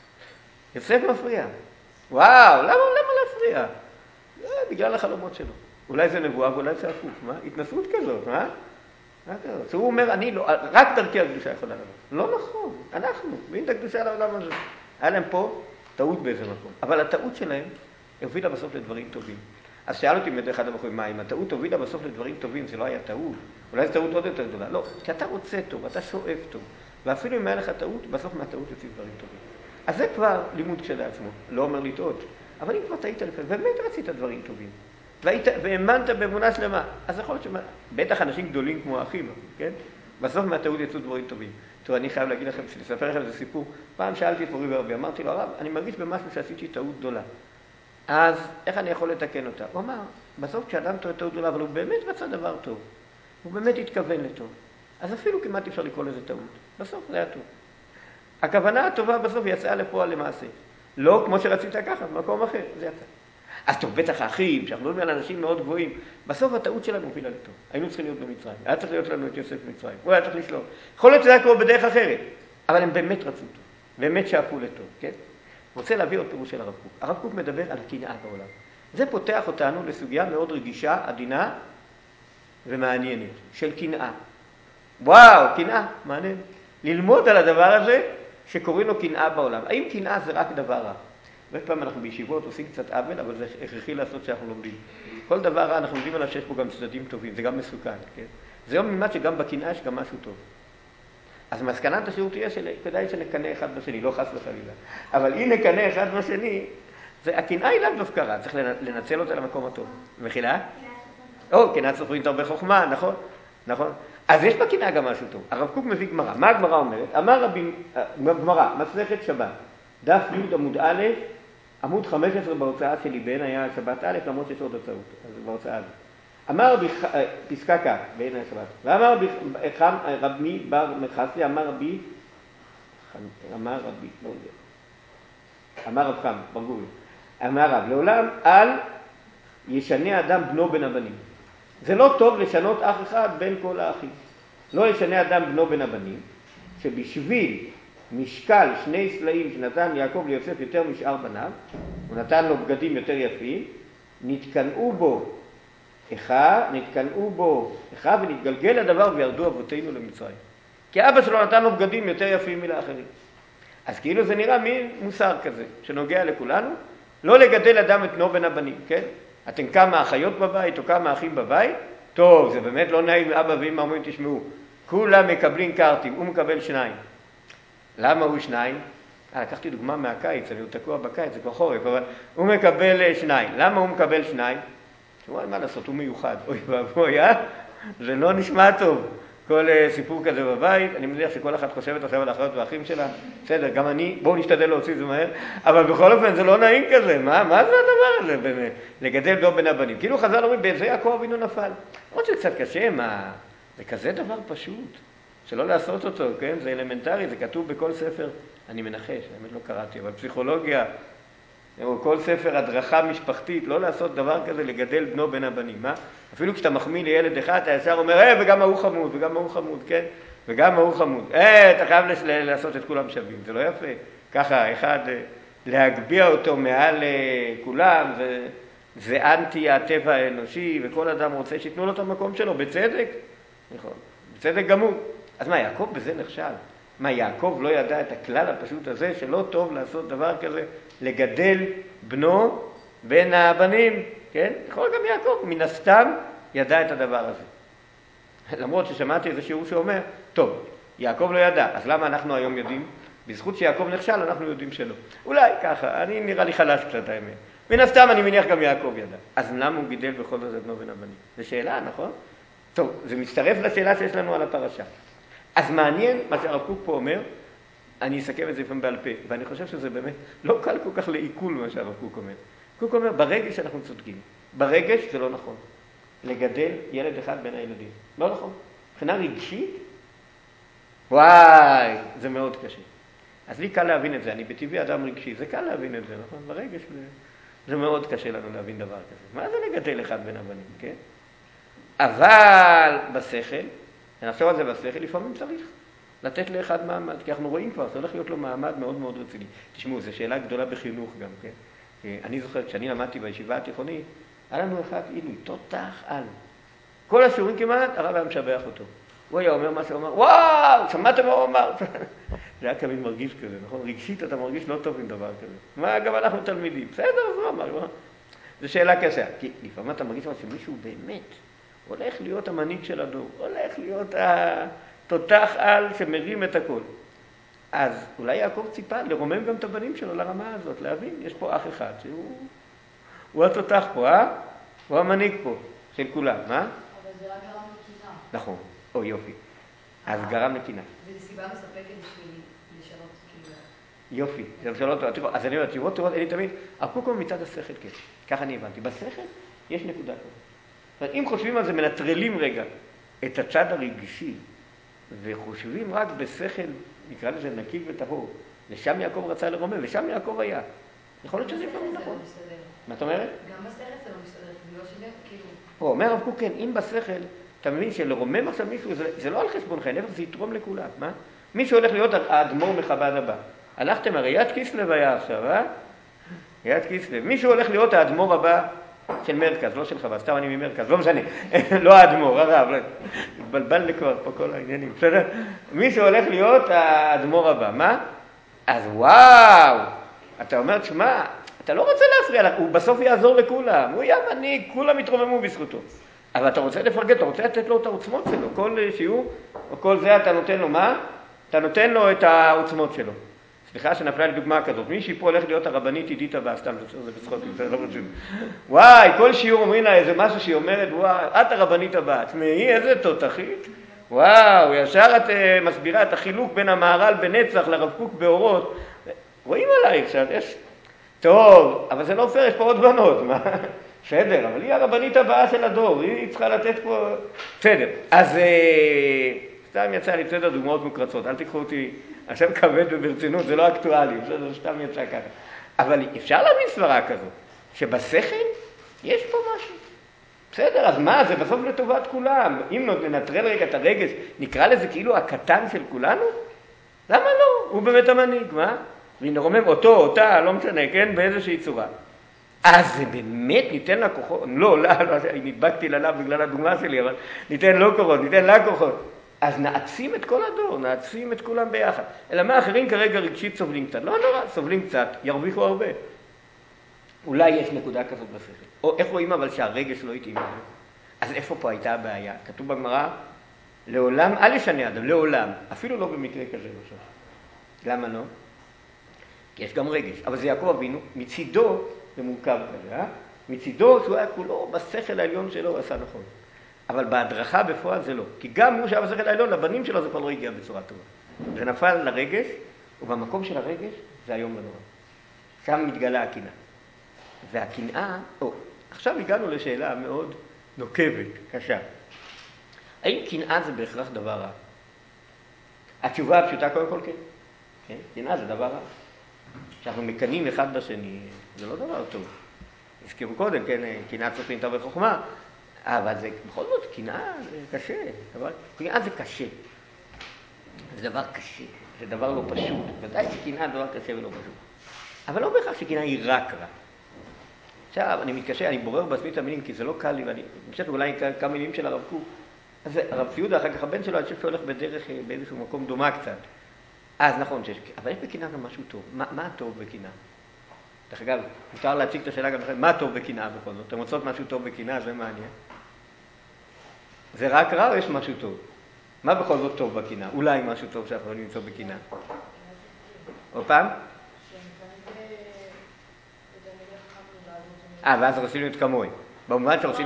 יוסף מפריע. וואו, למה להפריע? בגלל החלומות שלו. אולי זה נבואה ואולי זה הפוך. מה? התנסות כזאת, מה? שהוא אומר, אני לא, רק דרכי הקדושה יכולה לבוא. לא נכון, אנחנו, מביאים את הקדושה לעולם הזה. היה להם פה טעות באיזה מקום. אבל הטעות שלהם הובילה בסוף לדברים טובים. אז שאל אותי מדי אחד הבחורים, מה, אם הטעות הובילה בסוף לדברים טובים, זה לא היה טעות. אולי זו טעות עוד יותר גדולה. לא, כי אתה רוצה טוב, אתה שואף טוב. ואפילו אם היה לך טעות, בסוף מהטעות יוצאים דברים טובים. אז זה כבר לימוד כשלעצמו, לא אומר לטעות. אבל אם כבר טעית לפעמים, באמת רצית דברים טובים. והאמנת באמונה שלמה. אז יכול להיות בטח אנשים גדולים כמו האחים, כן? בסוף מהטעות יצאו דברים טובים. טוב, אני חייב להגיד לכם, לספר לכם איזה סיפור. פעם שאלתי את מורי ורבי, אמרתי לו, הרב, אני מרגיש במשהו שעשיתי טעות גדולה. אז איך אני יכול לתקן אותה? הוא אמר, בסוף כשאדם טועה טעות גדולה, אבל הוא באמת רצה דבר טוב. הוא באמת התכוון לטוב. אז אפילו כמעט אפשר לקרוא לזה טעות. בסוף זה היה טוב. הכוונה הטובה בסוף יצאה לפועל למעשה. לא כמו שרצית ככה, במקום אחר, זה יצא. אז טוב, בטח האחים, שאנחנו מדברים על אנשים מאוד גבוהים, בסוף הטעות שלהם הובילה לטוב. היינו צריכים להיות במצרים. היה צריך להיות לנו את יוסף במצרים. הוא היה צריך לשלום. יכול להיות שזה היה קורה בדרך אחרת, אבל הם באמת רצו טוב. באמת שאפו לטוב, כן? רוצה להביא עוד פירוש של הרב קוק. הרב קוק מדבר על הקנאה בעולם. זה פותח אותנו לסוגיה מאוד רגישה, עדינה ומעניינת, של קנאה. וואו, קנאה, מעניין. ללמוד על הדבר הזה שקוראים לו קנאה בעולם. האם קנאה זה רק דבר רע? פעם אנחנו בישיבות עושים קצת עוול, אבל זה הכרחי לעשות שאנחנו לומדים. כל דבר רע אנחנו לומדים עליו שיש פה גם צדדים טובים, זה גם מסוכן, כן? זה יום נלמד שגם בקנאה יש גם משהו טוב. אז מסקנת השיעור תהיה שכדאי שנקנה אחד בשני, לא חס וחלילה. אבל אם נקנה אחד בשני, הקנאה היא לאו דווקא רע, צריך לנצל אותה למקום הטוב. מחילה? קנאת סופרים תרבה חוכמה, נכון? נכון. אז יש בקנאה גם משהו טוב. הרב קוק מביא גמרא. מה הגמרא אומרת? אמר רבי, גמרא, מסכת שבת. דף י' עמוד א', עמוד 15 בהוצאה שלי, בין היה שבת א', למרות שיש עוד הצעות, אז זה בהוצאה הזאת. אמר רבי, פסקה כך, בין היה שבת. ואמר רבי בר מחסי, אמר רב חם, ברגורי. אמר רב, לעולם אל ישנה אדם בנו בין הבנים. זה לא טוב לשנות אח אחד בין כל האחים. לא ישנה אדם בנו בין הבנים, שבשביל משקל שני סלעים שנתן יעקב ליוסף יותר משאר בניו, הוא נתן לו בגדים יותר יפים, נתקנאו בו אחד ונתגלגל הדבר וירדו אבותינו למצרים. כי אבא שלו נתן לו בגדים יותר יפים מלאחרים. אז כאילו זה נראה מין מוסר כזה, שנוגע לכולנו, לא לגדל אדם את בנו בין הבנים, כן? אתם כמה אחיות בבית או כמה אחים בבית? טוב, זה באמת לא נעים, אבא ואמא אומרים, תשמעו, כולם מקבלים קרטים, הוא מקבל 2. למה הוא 2? לקחתי דוגמה מהקיץ, אני עוד תקוע בקיץ, זה כבר חורף, אבל הוא מקבל 2. למה הוא מקבל 2? תשמעו, מה לעשות, הוא מיוחד. אוי ואבוי, זה לא נשמע טוב. כל סיפור כזה בבית, אני מניח שכל אחד חושבת עכשיו על האחיות והאחים שלה. בסדר, גם אני, בואו נשתדל להוציא את זה מהר, אבל בכל אופן זה לא נעים כזה. מה זה הדבר הזה באמת? לגדל דור בין הבנים. כאילו חז"ל אומרים, בזה יעקב אבינו נפל. עוד שקצת קשה, מה? זה כזה דבר פשוט. שלא לעשות אותו, כן? זה אלמנטרי, זה כתוב בכל ספר, אני מנחש, האמת לא קראתי, אבל פסיכולוגיה, או כל ספר הדרכה משפחתית, לא לעשות דבר כזה לגדל בנו בין הבנים, מה? אפילו כשאתה מחמיא לילד אחד, אתה ישר אומר, וגם ההוא חמוד, וגם ההוא חמוד, כן? וגם ההוא חמוד. אתה חייב לעשות את כולם שווים, זה לא יפה. ככה, אחד, להגביה אותו מעל כולם, זה אנטי הטבע האנושי, וכל אדם רוצה שיתנו לו את המקום שלו, בצדק. נכון, בצדק גמור. אז מה, יעקב בזה נכשל? מה, יעקב לא ידע את הכלל הפשוט הזה, שלא טוב לעשות דבר כזה, לגדל בנו בין הבנים, כן? יכול גם יעקב, מן הסתם, ידע את הדבר הזה. למרות ששמעתי איזה שיעור שאומר, טוב, יעקב לא ידע, אז למה אנחנו היום יודעים? בזכות שיעקב נכשל, אנחנו יודעים שלא. אולי ככה, אני נראה לי חלש קצת האמת. מן הסתם אני מניח גם יעקב ידע. אז למה הוא גידל בכל זאת את בנו בין הבנים? זו שאלה, נכון? טוב, זה מצטרף לשאלה שיש לנו על הפרשה. אז מעניין מה שהרב קוק פה אומר, אני אסכם את זה לפעמים בעל פה, ואני חושב שזה באמת לא קל כל כך לעיכול מה שהרב קוק אומר. קוק אומר, ברגש אנחנו צודקים. ברגש זה לא נכון. לגדל ילד אחד בין הילדים. לא נכון. מבחינה רגשית, וואי, זה מאוד קשה. אז לי קל להבין את זה, אני בטבעי אדם רגשי, זה קל להבין את זה, נכון? ברגש זה מאוד קשה לנו להבין דבר כזה. מה זה לגדל אחד בין הבנים, כן? אבל בשכל, נחשוב על זה בשכל, לפעמים צריך לתת לאחד מעמד, כי אנחנו רואים כבר, זה הולך להיות לו מעמד מאוד מאוד רציני. תשמעו, זו שאלה גדולה בחינוך גם, כן? אני זוכר, כשאני למדתי בישיבה התיכונית, היה לנו אחד עילוי, תותח על. כל השיעורים כמעט, הרב היה משבח אותו. הוא היה אומר מה שהוא אמר, וואו, שמעתם מה הוא אמר? זה היה תמיד מרגיש כזה, נכון? רגשית אתה מרגיש לא טוב עם דבר כזה. מה, גם אנחנו תלמידים. בסדר, אז הוא אמר, לא? זו שאלה קשה. כי לפעמים אתה מרגיש שמישהו באמת הולך להיות המנהיג של הדור, הולך להיות התותח על שמרים את הכל. אז אולי יעקב ציפה לרומם גם את הבנים שלו לרמה הזאת, להבין, יש פה אח אחד שהוא התותח פה, הוא המנהיג פה של כולם, מה? אבל זה רק גרם לקנאה. נכון, או יופי. אז גרם לקנאה. וזו סיבה מספקת בשביל לשנות כאילו. יופי, זה לשנות, אז אני אומר, תשובות, אני תמיד, הקוקו מצד השכל כן, ככה אני הבנתי. בשכל יש נקודה כזאת. אם חושבים על זה, מנטרלים רגע את הצד הרגשי, וחושבים רק בשכל, נקרא לזה נקי וטהור, ושם יעקב רצה לרומם, ושם יעקב היה. יכול להיות שזה לפעמים נכון. מה את אומרת? גם בשכל זה לא מסתדר, זה לא שזה כאילו... אומר הרב קוק, כן, אם בשכל, אתה מבין שלרומם עכשיו מישהו, זה לא על חשבונך, נפש זה יתרום לכולם, מה? מישהו הולך להיות האדמו"ר מחב"ד הבא. הלכתם, הרי יד קיסלב היה עכשיו, יד קיסלב. מישהו הולך להיות האדמו"ר הבא של מרכז, לא של חב"ד, סתם אני ממרכז, לא משנה, לא האדמו"ר, הרב, התבלבל לי כבר פה כל העניינים, בסדר? מישהו הולך להיות האדמו"ר הבא, מה? אז וואו, אתה אומר, תשמע, אתה לא רוצה להפריע, הוא בסוף יעזור לכולם, הוא יהיה מנהיג, כולם יתרוממו בזכותו. אבל אתה רוצה לפרגן, אתה רוצה לתת לו את העוצמות שלו, כל שיעור או כל זה אתה נותן לו מה? אתה נותן לו את העוצמות שלו. סליחה שנפלה לי דוגמה כזאת, מישהי פה הולך להיות הרבנית עידית הבאה, סתם זה בצחוק, זה לא רצוי. וואי, כל שיעור אומרים לה איזה משהו שהיא אומרת, וואי, את הרבנית הבאה, תשמעי איזה תותחית, וואו, ישר את מסבירה את החילוק בין המהר"ל בנצח לרב קוק באורות, רואים עלייך עכשיו, יש... טוב, אבל זה לא פייר, יש פה עוד בנות, מה? בסדר, אבל היא הרבנית הבאה של הדור, היא צריכה לתת פה... בסדר, אז סתם יצא לי בסדר דוגמאות מוקרצות, אל תיקחו אותי, עכשיו כבד וברצינות, זה לא אקטואלי, בסדר, סתם יצא ככה. אבל אפשר להבין סברה כזאת, שבשכל יש פה משהו. בסדר, אז מה, זה בסוף לטובת כולם. אם ננטרל רגע את הרגש, נקרא לזה כאילו הקטן של כולנו? למה לא? הוא באמת המנהיג, מה? ונרומם אותו, אותה, לא משנה, כן? באיזושהי צורה. אז זה באמת ניתן לה כוחות, לא, נדבקתי לה בגלל הדוגמה שלי, אבל ניתן לו כוחות, ניתן לה כוחות. אז נעצים את כל הדור, נעצים את כולם ביחד. אלא מה, אחרים כרגע רגשית סובלים קצת. לא נורא, סובלים קצת, ירוויחו הרבה. אולי יש נקודה כזאת בשכל. או איך רואים אבל שהרגש לא התאים לזה? אז איפה פה הייתה הבעיה? כתוב בגמרא, לעולם, אל ישנה אדם, לעולם, אפילו לא במקרה כזה בסוף. למה לא? כי יש גם רגש, אבל זה יעקב אבינו, מצידו זה מורכב כזה, מצידו שהוא היה כולו בשכל העליון שלו, הוא עשה נכון. אבל בהדרכה בפועל זה לא. כי גם הוא שהיה בשכל העליון, לבנים שלו זה כבר לא הגיע בצורה טובה. זה נפל לרגש, ובמקום של הרגש זה היום ונורא. שם מתגלה הקנאה. והקנאה, עכשיו הגענו לשאלה מאוד נוקבת, קשה. האם קנאה זה בהכרח דבר רע? התשובה הפשוטה קודם כל כן. כן? קנאה זה דבר רע. שאנחנו מקנים אחד בשני, זה לא דבר טוב. הזכירו קודם, כן, קנאה צריך להתערב בחוכמה, אבל זה, בכל זאת, קנאה זה קשה. קנאה זה קשה. זה דבר קשה, זה דבר לא פשוט. ודאי שקנאה זה דבר קשה ולא פשוט. אבל לא בהכרח שקנאה היא רק רע. עכשיו, אני מתקשה, אני בורר בעצמי את המילים, כי זה לא קל לי, ואני חושב אולי כמה מילים של הרב קוק. אז הרב ציודה, אחר כך הבן שלו, אני חושב שהוא הולך בדרך באיזשהו מקום דומה קצת. אז נכון, אבל יש בקנאה גם משהו טוב. מה הטוב בקנאה? דרך אגב, מותר להציג את השאלה גם לכם, מה טוב בקנאה בכל זאת? אתם מוצאות משהו טוב בקנאה, זה מעניין. זה רק רע או יש משהו טוב? מה בכל זאת טוב בקנאה? אולי משהו טוב שאנחנו יכולים למצוא בקנאה. עוד פעם? ואז רוצים להיות כמוהי. במובן שרוצים...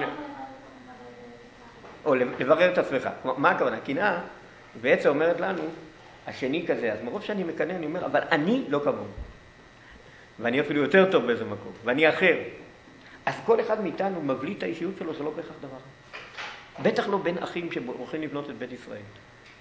או לברר את עצמך. מה הכוונה? קנאה בעצם אומרת לנו, השני כזה, אז מרוב שאני מקנא, אני אומר, אבל אני לא כמוהו. ואני אפילו יותר טוב באיזה מקום, ואני אחר. אז כל אחד מאיתנו מבליט את האישיות שלו, זה לא בהכרח דבר. בטח לא בין אחים שהולכים לבנות את בית ישראל.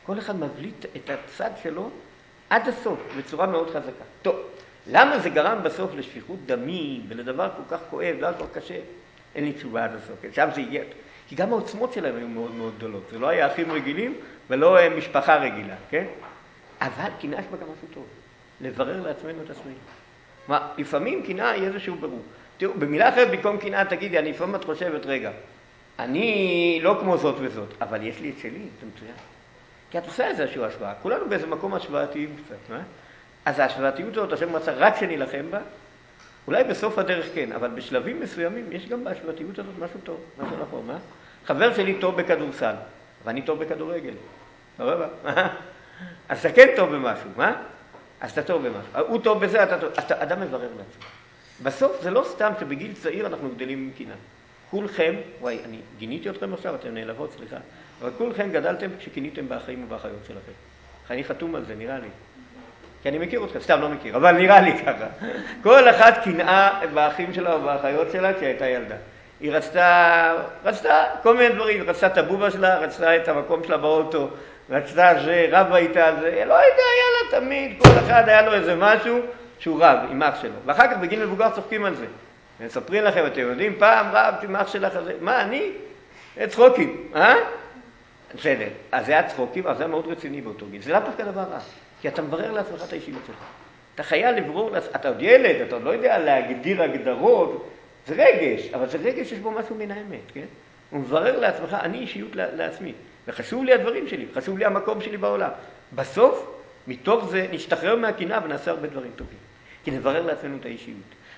כל אחד מבליט את הצד שלו עד הסוף, בצורה מאוד חזקה. טוב, למה זה גרם בסוף לשפיכות דמים ולדבר כל כך כואב, דבר כל קשה? אין לי תשובה עד הסוף, שם זה הגיע. כי גם העוצמות שלהם היו מאוד מאוד גדולות. זה לא היה אחים רגילים ולא משפחה רגילה, כן? אבל קנאה יש בה גם משהו טוב. לברר לעצמנו את עצמנו. כלומר, לפעמים קנאה היא איזשהו ברור. תראו, במילה אחרת במקום קנאה תגידי, אני לפעמים את חושבת, רגע, אני לא כמו זאת וזאת, אבל יש לי את שלי, זה מצוין. כי את עושה איזשהו השוואה. כולנו באיזה מקום השוואתיים קצת, אז ההשוואתיות הזאת, השם רצה רק שנילחם בה, אולי בסוף הדרך כן, אבל בשלבים מסוימים יש גם בהשוואתיות הזאת משהו טוב, משהו נכון, מה? חבר שלי טוב בכדורסל, ואני טוב בכדורגל. סבבה? אז אתה כן טוב במשהו, מה? אז אתה טוב במשהו. הוא טוב בזה, אתה טוב. אז אדם מברר לעצמו. בסוף זה לא סתם שבגיל צעיר אנחנו גדלים עם קנאה. כולכם, וואי, אני גיניתי אתכם עכשיו, אתם נעלבות, סליחה, אבל כולכם גדלתם כשקיניתם באחים ובאחיות שלכם. אני חתום על זה, נראה לי. כי אני מכיר אתכם, סתם לא מכיר, אבל נראה לי ככה. כל אחת קנאה באחים שלה ובאחיות שלה כשהייתה ילדה. היא רצתה כל מיני דברים, רצתה את הבובה שלה, רצתה את המקום שלה באוטו, רצתה שרבה איתה, זה לא יודע, היה לה תמיד, כל אחד היה לו איזה משהו שהוא רב עם אח שלו. ואחר כך בגיל מבוגר צוחקים על זה. מספרים לכם, אתם יודעים, פעם רב עם אח שלך הזה, מה אני? צחוקים, בסדר, אז זה היה צחוקים, אבל זה היה מאוד רציני באותו גיל. זה לא דווקא דבר רע, כי אתה מברר לעצמך את האישיות שלך. אתה חייב לברור, אתה עוד ילד, אתה עוד לא יודע להגדיר הגדרות, זה רגש, אבל זה רגש שיש בו משהו מן האמת, כן? הוא מברר לעצמך, אני אישיות לעצמי, וחשוב לי הדברים שלי, חשוב לי המקום שלי בעולם. בסוף, מתוך זה נשתחרר מהקנאה ונעשה הרבה דברים טובים, כי נברר לעצמנו את האישיות.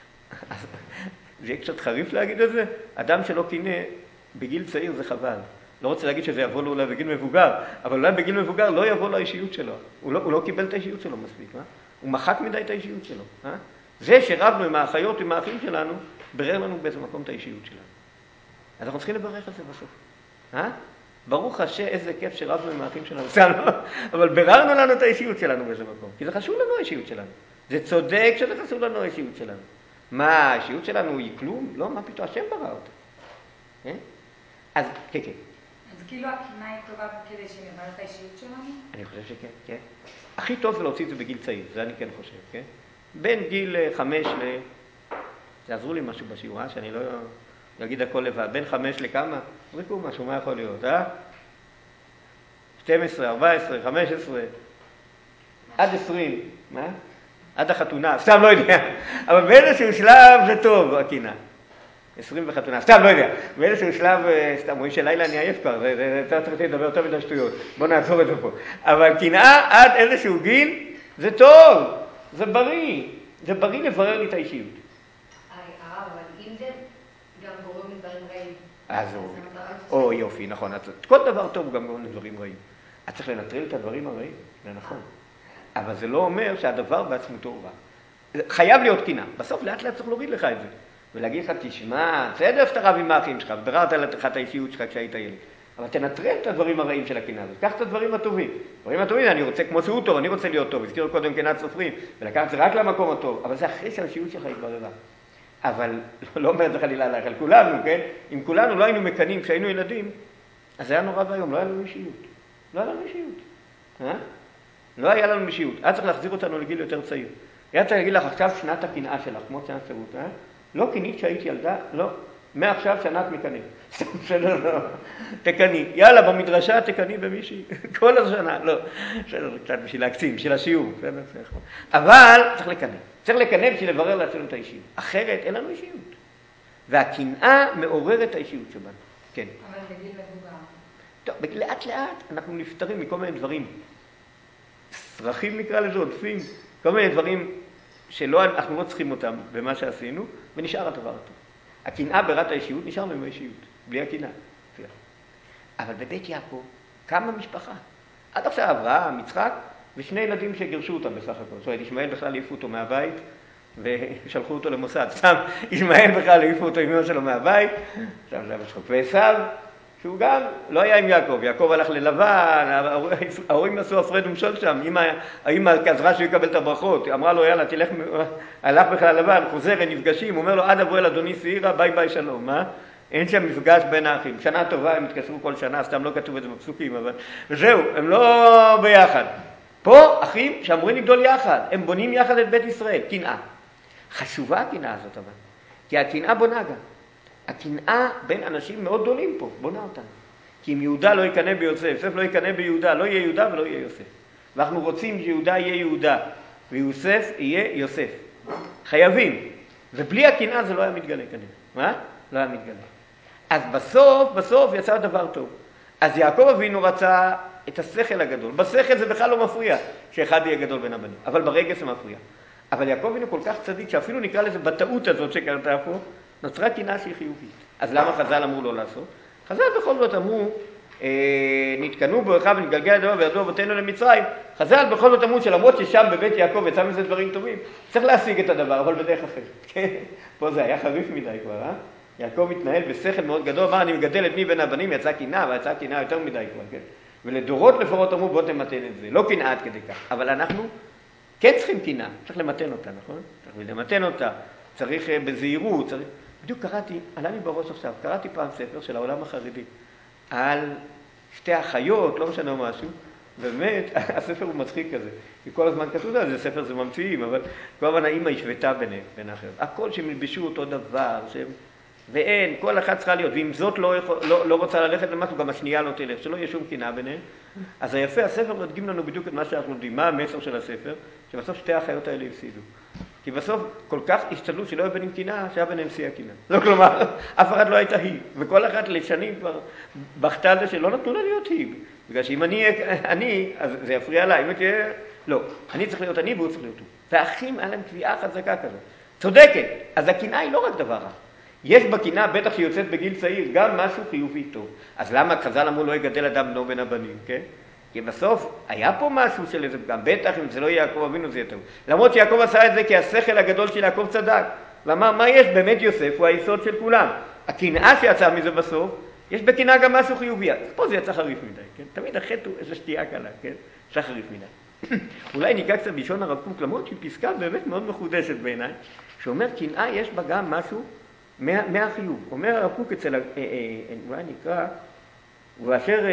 זה יהיה קצת חריף להגיד את זה, אדם שלא קינא בגיל צעיר זה חבל. לא רוצה להגיד שזה יבוא לו אולי בגיל מבוגר, אבל אולי בגיל מבוגר לא יבוא לו האישיות שלו. הוא לא קיבל את האישיות שלו מספיק, הוא מחק מדי את האישיות שלו. זה שרבנו עם האחיות, עם האחים שלנו, ברר לנו באיזה מקום את האישיות שלנו. אז אנחנו צריכים לברך את זה בסוף. ברוך השם, איזה כיף שרבנו עם האחים שלנו. אבל בררנו לנו את האישיות שלנו באיזה מקום. כי זה חשוב לנו האישיות שלנו. זה צודק שזה חשוב לנו האישיות שלנו. מה, האישיות שלנו היא כלום? לא, מה פתאום? השם ברא אותה. אז, כן. אז כאילו הקנאה היא טובה כדי שנברר את האישיות שלנו? אני חושב שכן, כן. הכי טוב זה להוציא את זה בגיל צעיר, זה אני כן חושב, כן? בין גיל 5 תעזרו לי משהו בשיעור, שאני לא אגיד הכל לבד. בין 5 לכמה? תזרקו משהו, מה יכול להיות, 12, 14, 15, עד 20, מה? עד החתונה, סתם לא יודע. אבל באיזשהו שלב זה טוב, הקנאה. 20 וחתונה, סתם לא יודע. באיזשהו שלב, סתם, רואים שלילה אני עייף כבר, זה צריך לדבר יותר מדי שטויות. בוא נעצור את זה פה. אבל קנאה עד איזשהו גיל, זה טוב, זה בריא. זה בריא לברר לי את האישיות. אבל אם זה גם גורם לדברים רעים. אז או יופי, נכון. כל דבר טוב גם גורם לדברים רעים. את צריך לנטרל את הדברים הרעים, זה נכון. אבל זה לא אומר שהדבר בעצמותו רע. חייב להיות קנאה. בסוף לאט לאט צריך להוריד לך את זה. ולהגיד לך, תשמע, בסדר שאתה רב עם האחים שלך, ובררת לך את האישיות שלך כשהיית ילד. אבל תנטרל את הדברים הרעים של הקנאה הזאת. קח את הדברים הטובים. הדברים הטובים, אני רוצה כמו שהוא טוב, אני רוצה להיות טוב. הזכירו קודם קנאת סופרים, ולקח את זה רק למקום הטוב. אבל זה אחרי שהאישיות שלך התבררה. אבל לא אומר את זה חלילה עליך, על כולנו, כן? אם כולנו לא היינו מקנאים כשהיינו ילדים, אז זה היה נורא והיום, לא היה לנו אישיות. לא היה לנו אישיות. לא היה לנו אישיות. היה צריך להחזיר אותנו לגיל יותר צעיר. היה צריך להגיד לך, עכשיו שנת הקנאה שלך, כמו שנת שירות, לא קנית שהיית ילדה, לא. מעכשיו שנת מקנא. בסדר, לא. תקני. יאללה, במדרשה תקני במישהי. כל השנה, לא. בסדר, קצת בשביל להקצין, בשביל השיעור. אבל צריך לקנא. צריך לקנא בשביל לברר לעצמנו את האישיות. אחרת אין לנו אישיות. והקנאה מעוררת את האישיות שבנו. כן. אבל בגיל מבוגר. טוב, לאט לאט אנחנו נפטרים מכל מיני דברים. צרכים נקרא לזה, עודפים. כל מיני דברים שאנחנו לא צריכים אותם במה שעשינו, ונשאר הדבר הטוב. הקנאה ברת האישיות נשאר לנו האישיות, בלי הקנאה. אבל בבית יעקב קמה משפחה. עד עכשיו אברהם, יצחק, ושני ילדים שגירשו אותם בסך הכל. זאת אומרת, ישמעאל בכלל העיפו אותו מהבית, ושלחו אותו למוסד. סתם, ישמעאל בכלל העיפו אותו עם אמא שלו מהבית, עכשיו זה היה בשחוק. ועשיו, שהוא גם לא היה עם יעקב. יעקב הלך ללבן, ההורים עשו הפרד ומשול שם. האמא עזרה שהוא יקבל את הברכות. אמרה לו, יאללה, תלך, הלך בכלל לבן, חוזר, הם נפגשים, אומר לו, עד אבוא אל אדוני שעירה, ביי ביי שלום. אין שם מפגש בין האחים. שנה טובה, הם התקשרו כל שנה, סתם לא כתוב את זה בפסוקים, אבל... וזהו, הם לא ביחד. פה אחים שאמורים לגדול יחד, הם בונים יחד את בית ישראל, קנאה. חשובה הקנאה הזאת אבל, כי הקנאה בונה גם. הקנאה בין אנשים מאוד גדולים פה, בונה אותנו. כי אם יהודה לא יקנה ביוסף, יוסף לא יקנה ביהודה, לא יהיה יהודה ולא יהיה יוסף. ואנחנו רוצים שיהודה יהיה יהודה, ויוסף יהיה יוסף. חייבים. ובלי הקנאה זה לא היה מתגלה כנראה. מה? לא היה מתגלה. אז בסוף יצא דבר טוב. אז יעקב אבינו רצה את השכל הגדול. בשכל זה בכלל לא מפריע שאחד יהיה גדול בין הבנים, אבל ברגע זה מפריע. אבל יעקב אבינו כל כך צדיק שאפילו נקרא לזה בטעות הזאת שקרתה פה, נוצרה קנאה שהיא חיובית. אז למה חז"ל אמרו לא לעשות? חז"ל בכל זאת אמרו, נתקנו בו ונתגלגל הדבר וירדו אבותינו למצרים. חז"ל בכל זאת אמרו שלמרות ששם בבית יעקב יצא מזה דברים טובים, צריך להשיג את הדבר, אבל בדרך אחרת. פה זה היה חריף מדי כבר, יעקב התנהל בשכל מאוד גדול, אמר אני מגדל את מי בין הבנים, יצא קנאה, ויצא קנאה יותר מדי כבר, כן? ולדורות לפחות אמרו בוא תמתן את זה, לא קנאה עד כדי כך, אבל אנחנו כן צריכים קנאה, צריך למתן אותה, נכון? צריך למתן אותה, צריך בזהירות, צריך... בדיוק קראתי, עלה לי בראש עכשיו, קראתי פעם ספר של העולם החרדי, על שתי אחיות, לא משנה משהו, באמת, הספר הוא מצחיק כזה, כי כל הזמן כתוב זה ספר זה ממציאים, אבל כל הזמן האמא השוותה ביניהם, בין האחיות. הכל שמלבשו אותו דבר, ואין, כל אחת צריכה להיות, ואם זאת לא רוצה ללכת למשהו, גם השנייה לא תלך, שלא יהיה שום קנאה ביניהם. אז היפה, הספר מדגים לנו בדיוק את מה שאנחנו יודעים, מה המסר של הספר, שבסוף שתי האחיות האלה הפסידו. כי בסוף כל כך השתדלו שלא יהיה ביניהם קנאה, שהיה ביניהם שיא הקנאה. לא כלומר, אף אחד לא הייתה היא, וכל אחת לשנים כבר בכתה על זה שלא נתנו לה להיות היא. בגלל שאם אני אהיה אני, אז זה יפריע לה, אם תהיה... לא, אני צריך להיות אני והוא צריך להיות הוא. והאחים היה להם קביעה חזקה כזאת. צודקת, אז הקנאה היא לא רק דבר רע. יש בקנאה, בטח שהיא יוצאת בגיל צעיר, גם משהו חיובי טוב. אז למה חז"ל אמרו לא יגדל אדם בנו בין הבנים, כן? כי בסוף היה פה משהו של איזה פגם, בטח אם זה לא יעקב אבינו זה יותר. למרות שיעקב עשה את זה כי השכל הגדול של יעקב צדק. ואמר, מה יש? באמת יוסף הוא היסוד של כולם. הקנאה שיצאה מזה בסוף, יש בקנאה גם משהו חיובי. אז פה זה יצא חריף מדי, כן? תמיד החטא הוא איזו שתייה קלה, כן? יצא חריף מדי. אולי ניקח קצת בלשון הרב קוק, למרות שהיא פסקה באמת מאוד מחודשת בעיניי, שאומר, קנאה יש בה גם משהו מהחיוב. אומר הרב קוק אצל, אולי נקרא, ואשר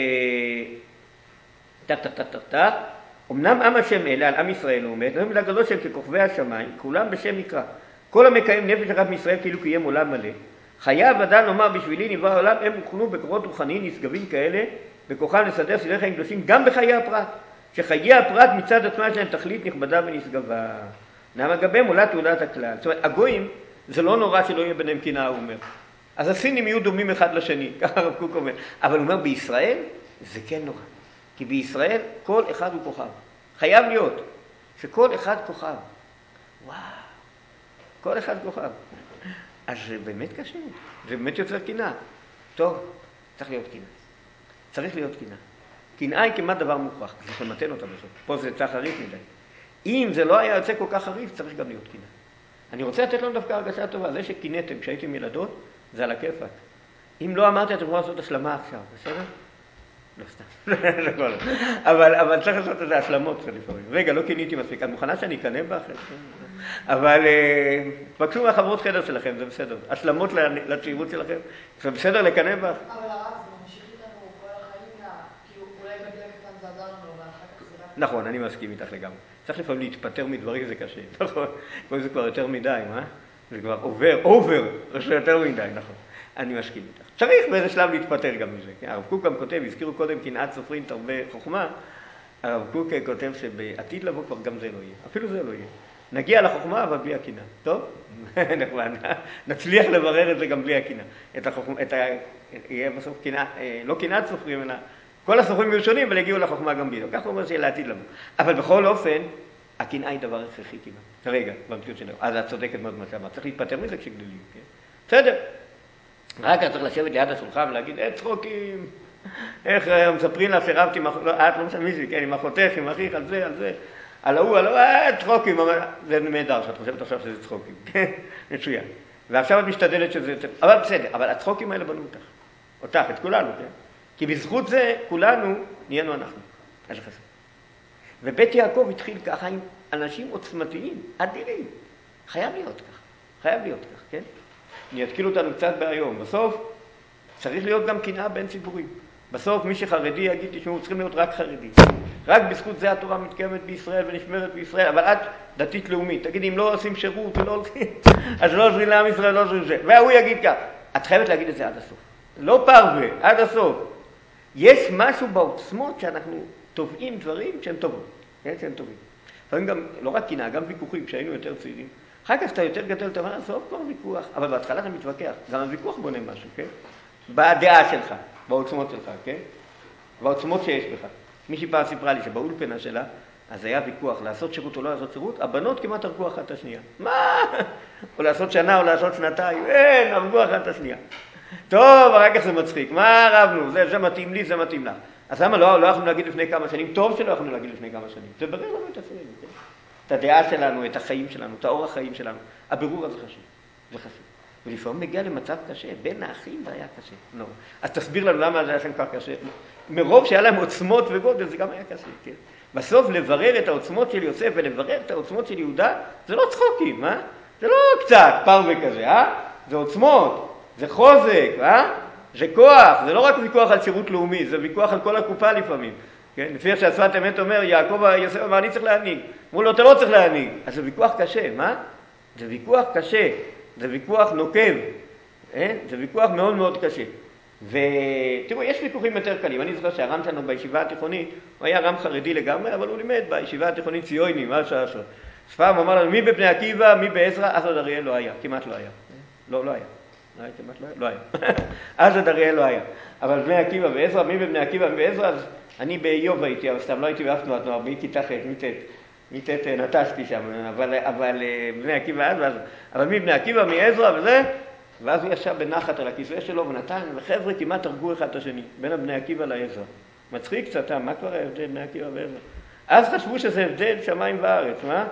אמנם עם השם אלה, על עם ישראל עומד, לא מילה גדול שהם ככוכבי השמיים, כולם בשם מקרא. כל המקיים נפש אחת מישראל כאילו קיים עולם מלא. חייב אדם לומר בשבילי נברא העולם, הם הוכנו בכוחות רוחניים נשגבים כאלה, בכוחם לסדר סדרי חיים קדושים, גם בחיי הפרט. שחיי הפרט מצד עצמם יש להם תכלית נכבדה ונשגבה. נעמה גביהם עולה תעודת הכלל. זאת אומרת, הגויים זה לא נורא שלא יהיה ביניהם קנאה, הוא אומר. אז הסינים יהיו דומים אחד לשני, ככה הרב קוק אומר. אבל הוא אומר, בישראל זה כן נורא. כי בישראל כל אחד הוא כוכב. חייב להיות שכל אחד כוכב. וואו, כל אחד כוכב. אז זה באמת קשה, זה באמת יוצר קנאה. טוב, צריך להיות קנאה. צריך להיות קנאה. קנאה היא כמעט דבר מוכרח, צריך למתן אותה בסוף. פה זה יצא חריף מדי. אם זה לא היה יוצא כל כך חריף, צריך גם להיות קנאה. אני רוצה לתת לנו דווקא הרגשה טובה. זה שקינאתם כשהייתם ילדות, זה על הכיפק. אם לא אמרתי, אתם יכולים לעשות השלמה עכשיו, בסדר? לא סתם. אבל צריך לעשות איזה השלמות לפעמים. רגע, לא קיניתי מספיק. את מוכנה שאני אקנה בה אחרי? אבל תבקשו מהחברות חדר שלכם, זה בסדר. השלמות לצעירות שלכם, זה בסדר לקנה בה? אבל הרב, זה ממשיך איתנו כל החיים, כאילו אולי בגיל הקטן זה עזר לנו, אבל אחר כך זה רק... נכון, אני מסכים איתך לגמרי. צריך לפעמים להתפטר מדברים, זה קשה. נכון, זה כבר יותר מדי, מה? זה כבר אובר, זה יותר מדי, נכון. אני מסכים איתך. צריך באיזה שלב להתפטר גם מזה. הרב קוק גם כותב, הזכירו קודם קנאת סופרים תרבה חוכמה, הרב קוק כותב שבעתיד לבוא כבר גם זה לא יהיה. אפילו זה לא יהיה. נגיע לחוכמה אבל בלי הקנאה. טוב? נצליח לברר את זה גם בלי הקנאה. יהיה בסוף קנאה, לא קנאת סופרים, אלא כל הסופרים יהיו שונים ויגיעו לחוכמה גם בלי. כך הוא אומר שיהיה לעתיד לבוא. אבל בכל אופן, הקנאה היא דבר הכרחי כמעט. רגע, במציאות שלנו. אז את צודקת מאוד מה שאמרת. צריך להתפטר מזה כשגדלים, כן? בסדר. רק צריך לשבת ליד השולחן ולהגיד, צחוקים, איך מספרים לך שרבתי, את לא משנה מישהי, כן, עם אחותך, עם אחיך, על זה, על ההוא, צחוקים, זה נהדר שאת חושבת עכשיו שזה צחוקים, כן, מצוין. ועכשיו את משתדלת שזה, אבל בסדר, אבל הצחוקים האלה בנו אותך, את כולנו, כן? כי בזכות זה כולנו נהיינו אנחנו, אז זה חשוב. ובית יעקב התחיל ככה עם אנשים עוצמתיים, אדירים, חייב להיות כך, כן? יתקיל אותנו קצת בהיום. בסוף צריך להיות גם קנאה בין ציבורים. בסוף מי שחרדי יגיד, תשמעו, צריכים להיות רק חרדים. רק בזכות זה התורה מתקיימת בישראל ונשמרת בישראל, אבל את דתית לאומית. תגידי, אם לא עושים שירות ולא הולכים, אז לא עוזרים לעם ישראל, לא עוזרים זה. והוא יגיד כך, את חייבת להגיד את זה עד הסוף. לא פרווה, עד הסוף. יש משהו בעוצמות שאנחנו תובעים דברים שהם טובים. כן, שהם טובים. לפעמים גם, לא רק קנאה, גם ויכוחים, כשהיינו יותר צעירים. אחר כך אתה יותר גדול, אתה אומר, סוף כבר ויכוח. אבל בהתחלה אתה מתווכח. גם הוויכוח בונה משהו, כן? בדעה שלך, בעוצמות שלך, כן? בעוצמות שיש בך. מישהי פעם סיפרה לי שבאולפנה שלה, אז היה ויכוח, לעשות שירות או לא לעשות שירות, הבנות כמעט הרגו אחת את השנייה. מה? או לעשות שנה או לעשות שנתיים, אין, הרגו אחת את השנייה. טוב, אחר כך זה מצחיק. מה רבנו? זה מתאים לי, זה מתאים לך. אז למה לא יכולנו להגיד לפני כמה שנים? טוב שלא יכולנו להגיד לפני כמה שנים. זה ברר לנו את עצמנו, כן? את הדעה שלנו, את החיים שלנו, את האורח החיים שלנו. הבירור הזה חשוב. זה חשוב. ולפעמים מגיע למצב קשה, בין האחים זה היה קשה. לא. אז תסביר לנו למה זה היה שם כך קשה. מרוב שהיה להם עוצמות וגודל, זה גם היה קשה, כן? בסוף לברר את העוצמות של יוסף ולברר את העוצמות של יהודה, זה לא צחוקים, אה? זה לא קצת פרווה כזה, אה? זה עוצמות, זה חוזק, אה? זה כוח, זה לא רק ויכוח על שירות לאומי, זה ויכוח על כל הקופה לפעמים. כן? לפי איך שהשפת אמת אומר, יוסף אמר, אני צריך להנהיג. אמרו לו, אתה לא צריך להנהיג. אז זה ויכוח קשה, מה? זה ויכוח קשה, זה ויכוח נוקב, זה ויכוח מאוד מאוד קשה. ותראו, יש ויכוחים יותר קלים. אני זוכר שהרם שלנו בישיבה התיכונית, הוא היה רם חרדי לגמרי, אבל הוא לימד בישיבה התיכונית ציוני, מה שעה. אז פעם הוא אמר לנו, מי בבני עקיבא, מי בעזרא, אז עוד אריאל לא היה, כמעט לא היה. לא היה. לא היה. אז עוד אריאל לא היה. אבל בני עקיבא ועזרא, מי בבני עקיבא ועזרא, אז אני באיוב הייתי, אבל סתם לא הייתי באף תנועת נוער, מכיתה ח' מתת נטשתי שם, אבל בני עקיבא אז, אבל מבני עקיבא, מעזרא וזה, ואז הוא ישב בנחת על הכיסא שלו ונתן, וחבר'ה כמעט הרגו אחד את השני, בין הבני עקיבא לעזרא. מצחיק קצת, מה כבר ההבדל בני עקיבא ועזרא? אז חשבו שזה הבדל שמיים וארץ, מה?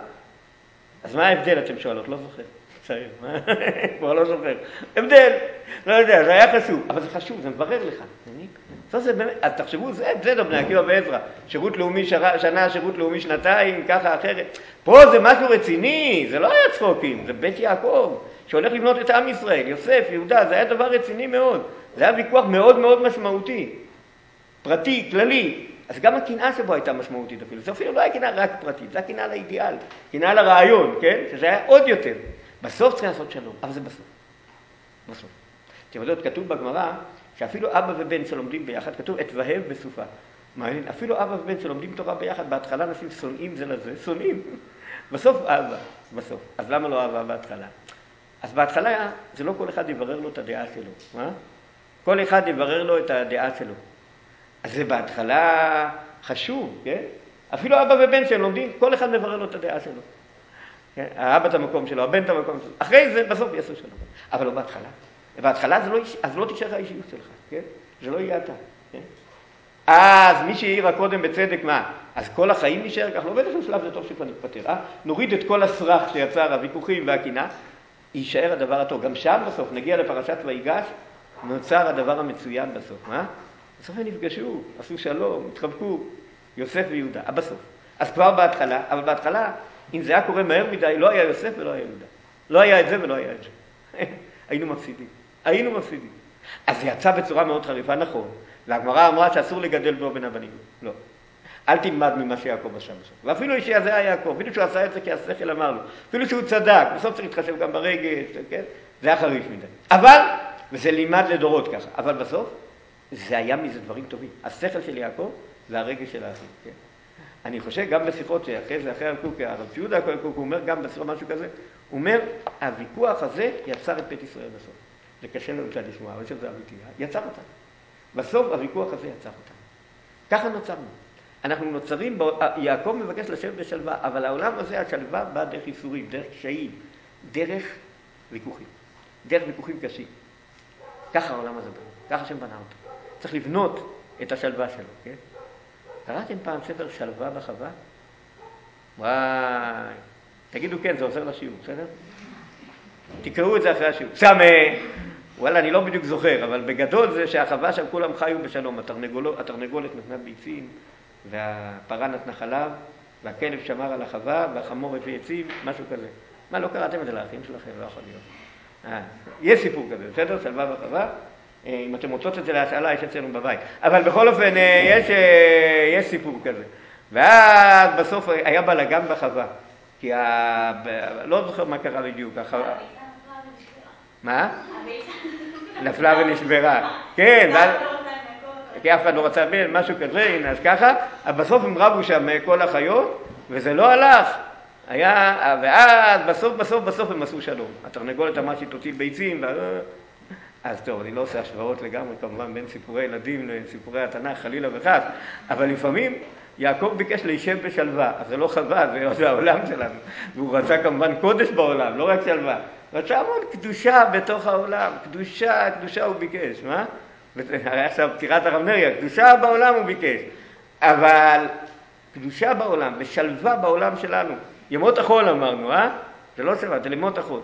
אז מה ההבדל אתם שואלות? לא זוכר. צעיר, מה? כבר לא זוכר. הבדל, לא יודע, זה היה חשוב, אבל זה חשוב, זה מברר לך. זה באמת, אז תחשבו, זה בסדר, בני עקיבא ועזרא. שירות לאומי שנה, שירות לאומי שנתיים, ככה אחרת. פה זה משהו רציני, זה לא היה צחוקים, זה בית יעקב, שהולך לבנות את עם ישראל, יוסף, יהודה, זה היה דבר רציני מאוד. זה היה ויכוח מאוד מאוד משמעותי. פרטי, כללי. אז גם הקנאה שבו הייתה משמעותית אפילו. זה אפילו לא היה קנאה רק פרטית, זה היה קנאה לאידיאל, קנאה לרעיון, כן? שזה היה עוד יותר. בסוף צריך לעשות שלום, אבל זה בסוף. בסוף. אתם יודעות, כתוב בגמרא, שאפילו אבא ובן שלומדים ביחד, כתוב את והב בסופה. מעניין, אפילו אבא ובן שלומדים תורה ביחד, בהתחלה אנשים שונאים זה לזה, שונאים. בסוף אהבה, בסוף. אז למה לא אהבה בהתחלה? אז בהתחלה זה לא כל אחד יברר לו את הדעה שלו, מה? כל אחד יברר לו את הדעה שלו. אז זה בהתחלה חשוב, כן? אפילו אבא ובן שהם לומדים, כל אחד מברר לו את הדעה שלו. כן? האבא את המקום שלו, הבן את המקום שלו. אחרי זה בסוף יעשו שלום. אבל לא בהתחלה. בהתחלה זה לא, אז לא תישאר האישיות שלך, כן? זה לא יהיה אתה, כן? אז מי שהעירה קודם בצדק, מה? אז כל החיים נשאר כך, לא באיזשהו שלב זה טוב שכבר נתפטר, נוריד את כל הסרח שיצר הוויכוחים והקנאה, יישאר הדבר הטוב. גם שם בסוף, נגיע לפרשת ויגש, נוצר הדבר המצוין בסוף, מה? בסוף הם נפגשו, עשו שלום, התחבקו, יוסף ויהודה, בסוף. אז כבר בהתחלה, אבל בהתחלה, אם זה היה קורה מהר מדי, לא היה יוסף ולא היה יהודה. לא היה את זה ולא היה את זה. היינו מפסידים. היינו מפסידים. אז זה יצא בצורה מאוד חריפה, נכון. והגמרא אמרה שאסור לגדל בו בין הבנים. לא. אל תלמד ממה שיעקב עשה בסוף. ואפילו שזה היה יעקב, אפילו שהוא עשה את זה כי השכל אמר לו. אפילו שהוא צדק, בסוף צריך להתחשב גם ברגש, כן? זה היה חריף מדי. אבל, וזה לימד לדורות ככה, אבל בסוף, זה היה מזה דברים טובים. השכל של יעקב והרגש של האחים, כן? אני חושב גם בשיחות שאחרי זה, אחרי הקוק, הרב יהודה הקוק, הוא אומר גם בשיחות משהו כזה, הוא אומר, הוויכוח הזה יצר את בית ישראל בסוף. זה קשה לנו קצת לשמוע, אבל שזה אמיתי, יצר אותנו. בסוף הוויכוח הזה יצר אותנו. ככה נוצרנו. אנחנו נוצרים, יעקב מבקש לשבת בשלווה, אבל העולם הזה, השלווה באה דרך ייסורים, דרך קשיים, דרך ויכוחים. דרך ויכוחים קשים. ככה העולם הזה בא, ככה שם בנה אותו. צריך לבנות את השלווה שלו, כן? קראתם פעם ספר שלווה בחווה? וואי, תגידו כן, זה עוזר לשיעור, בסדר? תקראו את זה אחרי השיעור. וואלה, אני לא בדיוק זוכר, אבל בגדול זה שהחווה שם כולם חיו בשלום. התרנגולת נתנה ביצים, והפרה נתנה חלב, והכלב שמר על החווה, והחמור הביא עצים, משהו כזה. מה, לא קראתם את זה לאחים שלכם? לא יכול להיות. יש סיפור כזה, בסדר? שלווה וחווה. אם אתם רוצות את זה להשאלה, יש אצלנו בבית. אבל בכל אופן, יש סיפור כזה. ואז בסוף היה בלגן בחווה. כי לא זוכר מה קרה בדיוק. מה? נפלה ונשברה. כן, כי אף אחד לא רצה בין, משהו כזה, הנה, אז ככה. אבל בסוף הם רבו שם כל החיות, וזה לא הלך. ואז בסוף הם עשו שלום. התרנגולת אמרה שהיא תוציא ביצים, אז טוב, אני לא עושה השוואות לגמרי, כמובן, בין סיפורי ילדים לסיפורי התנ"ך, חלילה וחס, אבל לפעמים יעקב ביקש להישב בשלווה, אז זה לא חווה, זה העולם שלנו, והוא רצה כמובן קודש בעולם, לא רק שלווה, רצה המון קדושה בתוך העולם, קדושה הוא ביקש, מה? הרי עכשיו פטירת הרב נריה, קדושה בעולם הוא ביקש, אבל קדושה בעולם ושלווה בעולם שלנו, ימות החול אמרנו, זה לא שלווה, זה ימות החול.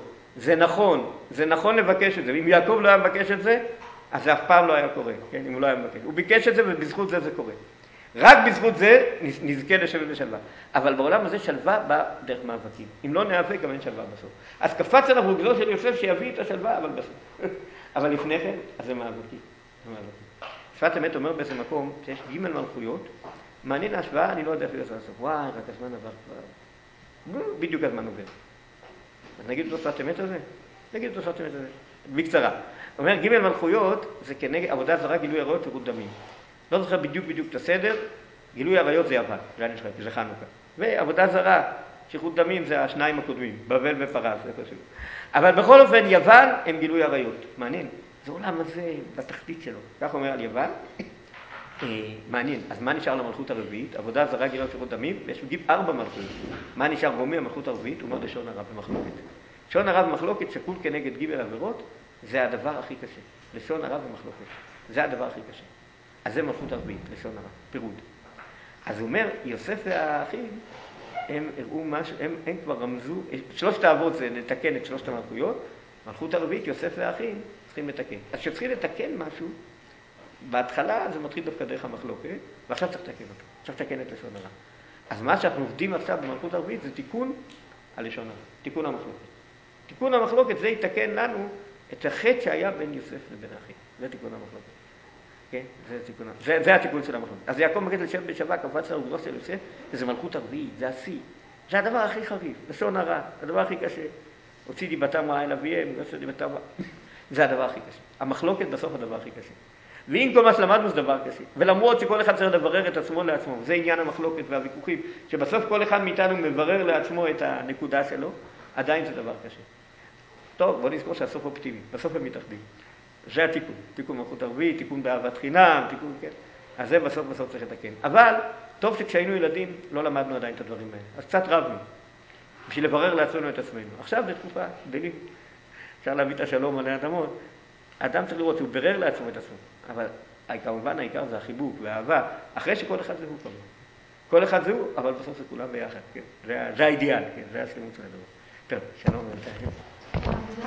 זה נכון לבקש את זה, ואם יעקב לא היה מבקש את זה, אז זה אף פעם לא היה קורה, כן? אם הוא לא היה מבקש. הוא ביקש את זה ובזכות זה קורה. רק בזכות זה נזכה לשבת בשלווה. אבל בעולם הזה שלווה באה דרך מאבקים. אם לא נאבק, גם אין שלווה בסוף. אז קפץ עליו רוגזו של יוסף שיביא את השלווה, אבל בסוף. אבל לפני כן, אז זה מאבקים. שפת אמת אומר באיזה מקום שיש ג' מלכויות, מעניין ההשוואה, אני לא יודע אפילו לעשות. וואי, רק הזמן עבר כבר. בדיוק הזמן עובר. אז נגיד את שפת אמת הזה? נגיד את שפת אמת הזה. בקצרה. הוא אומר, ג' מלכויות זה כנגד עבודה זרה, גילוי עריות שפירות דמים. לא זוכר בדיוק את הסדר, גילוי עריות זה יוון, זה חנוכה. ועבודה זרה, שפירות דמים זה השניים הקודמים, בבל ופרס, זה חשוב. אבל בכל אופן, יוון הם גילוי עריות. מעניין, זה עולם הזה בתחתית שלו. כך אומר על יוון. מעניין, אז מה נשאר למלכות הרביעית? עבודה זרה, גילוי שפירות דמים, ויש לו 4 מלכויות. מה נשאר רומי המלכות הרביעית? הוא אומר לשון הרע במחלוקת. לשון הרע במחלוקת שקול כנגד ג' עבירות, זה הדבר הכי קשה. לשון הרע במחלוקת. זה הדבר הכי קשה. אז זה מלכות הרביעית, לשון הרע, פירוד. אז הוא אומר, יוסף והאחים, הם הראו משהו, הם כבר רמזו, 3 האבות זה לתקן את 3 המלכויות, מלכות הרביעית, יוסף והאחים, צריכים לתקן. אז כשצריכים לתקן משהו, בהתחלה זה מתחיל דווקא דרך המחלוקת, ועכשיו צריך לתקן אותו, צריך לתקן את לשון הרע. אז מה שאנחנו עובדים עכשיו במלכות הרביעית זה תיקון הלשון הרע, תיקון המחלוקת. תיקון המחלוקת זה יתקן לנו את החטא שהיה בין יוסף לבין האחים. זה תיקון המחלוקת. כן? זה התיקון של המחלוקת. אז יעקב מגד לשבת בשבוע, קפץ לרוגזו של יוסף, וזה מלכות הרביעית, זה השיא. זה הדבר הכי חריף, לשון הרע, הדבר הכי קשה. הוציא דיבתם רעה אל אביהם, הוציא דיבתם רעה. זה הדבר הכי קשה. המחלוקת בסוף הדבר הכי קשה. ואם כל מה שלמדנו זה דבר קשה. ולמרות שכל אחד צריך לברר את עצמו לעצמו, זה עניין המחלוקת והוויכוחים, שבסוף כל אחד מאיתנו מברר לעצמו את הנקודה שלו, עדיין זה דבר קשה. טוב, בוא נזכור שהסוף אופטימי, בסוף הם מתאחדים. זה התיקון, תיקון מלכות הרביעית, תיקון באהבת חינם, תיקון, כן. אז זה בסוף צריך לתקן. אבל, טוב שכשהיינו ילדים לא למדנו עדיין את הדברים האלה. אז קצת רבנו, בשביל לברר לעצמנו את עצמנו. עכשיו זה תקופה, גדלים. אפשר להביא את השלום עלי אדמות. האדם צריך לראות שהוא ברר לעצמו את עצמו. אבל כמובן העיקר זה החיבוק והאהבה, אחרי שכל אחד זה הוא כמובן. כל אחד זה הוא, אבל בסוף זה כולם ביחד, כן. זה האידיאל, כן. זה השלמות של הדבר. טוב, שלום.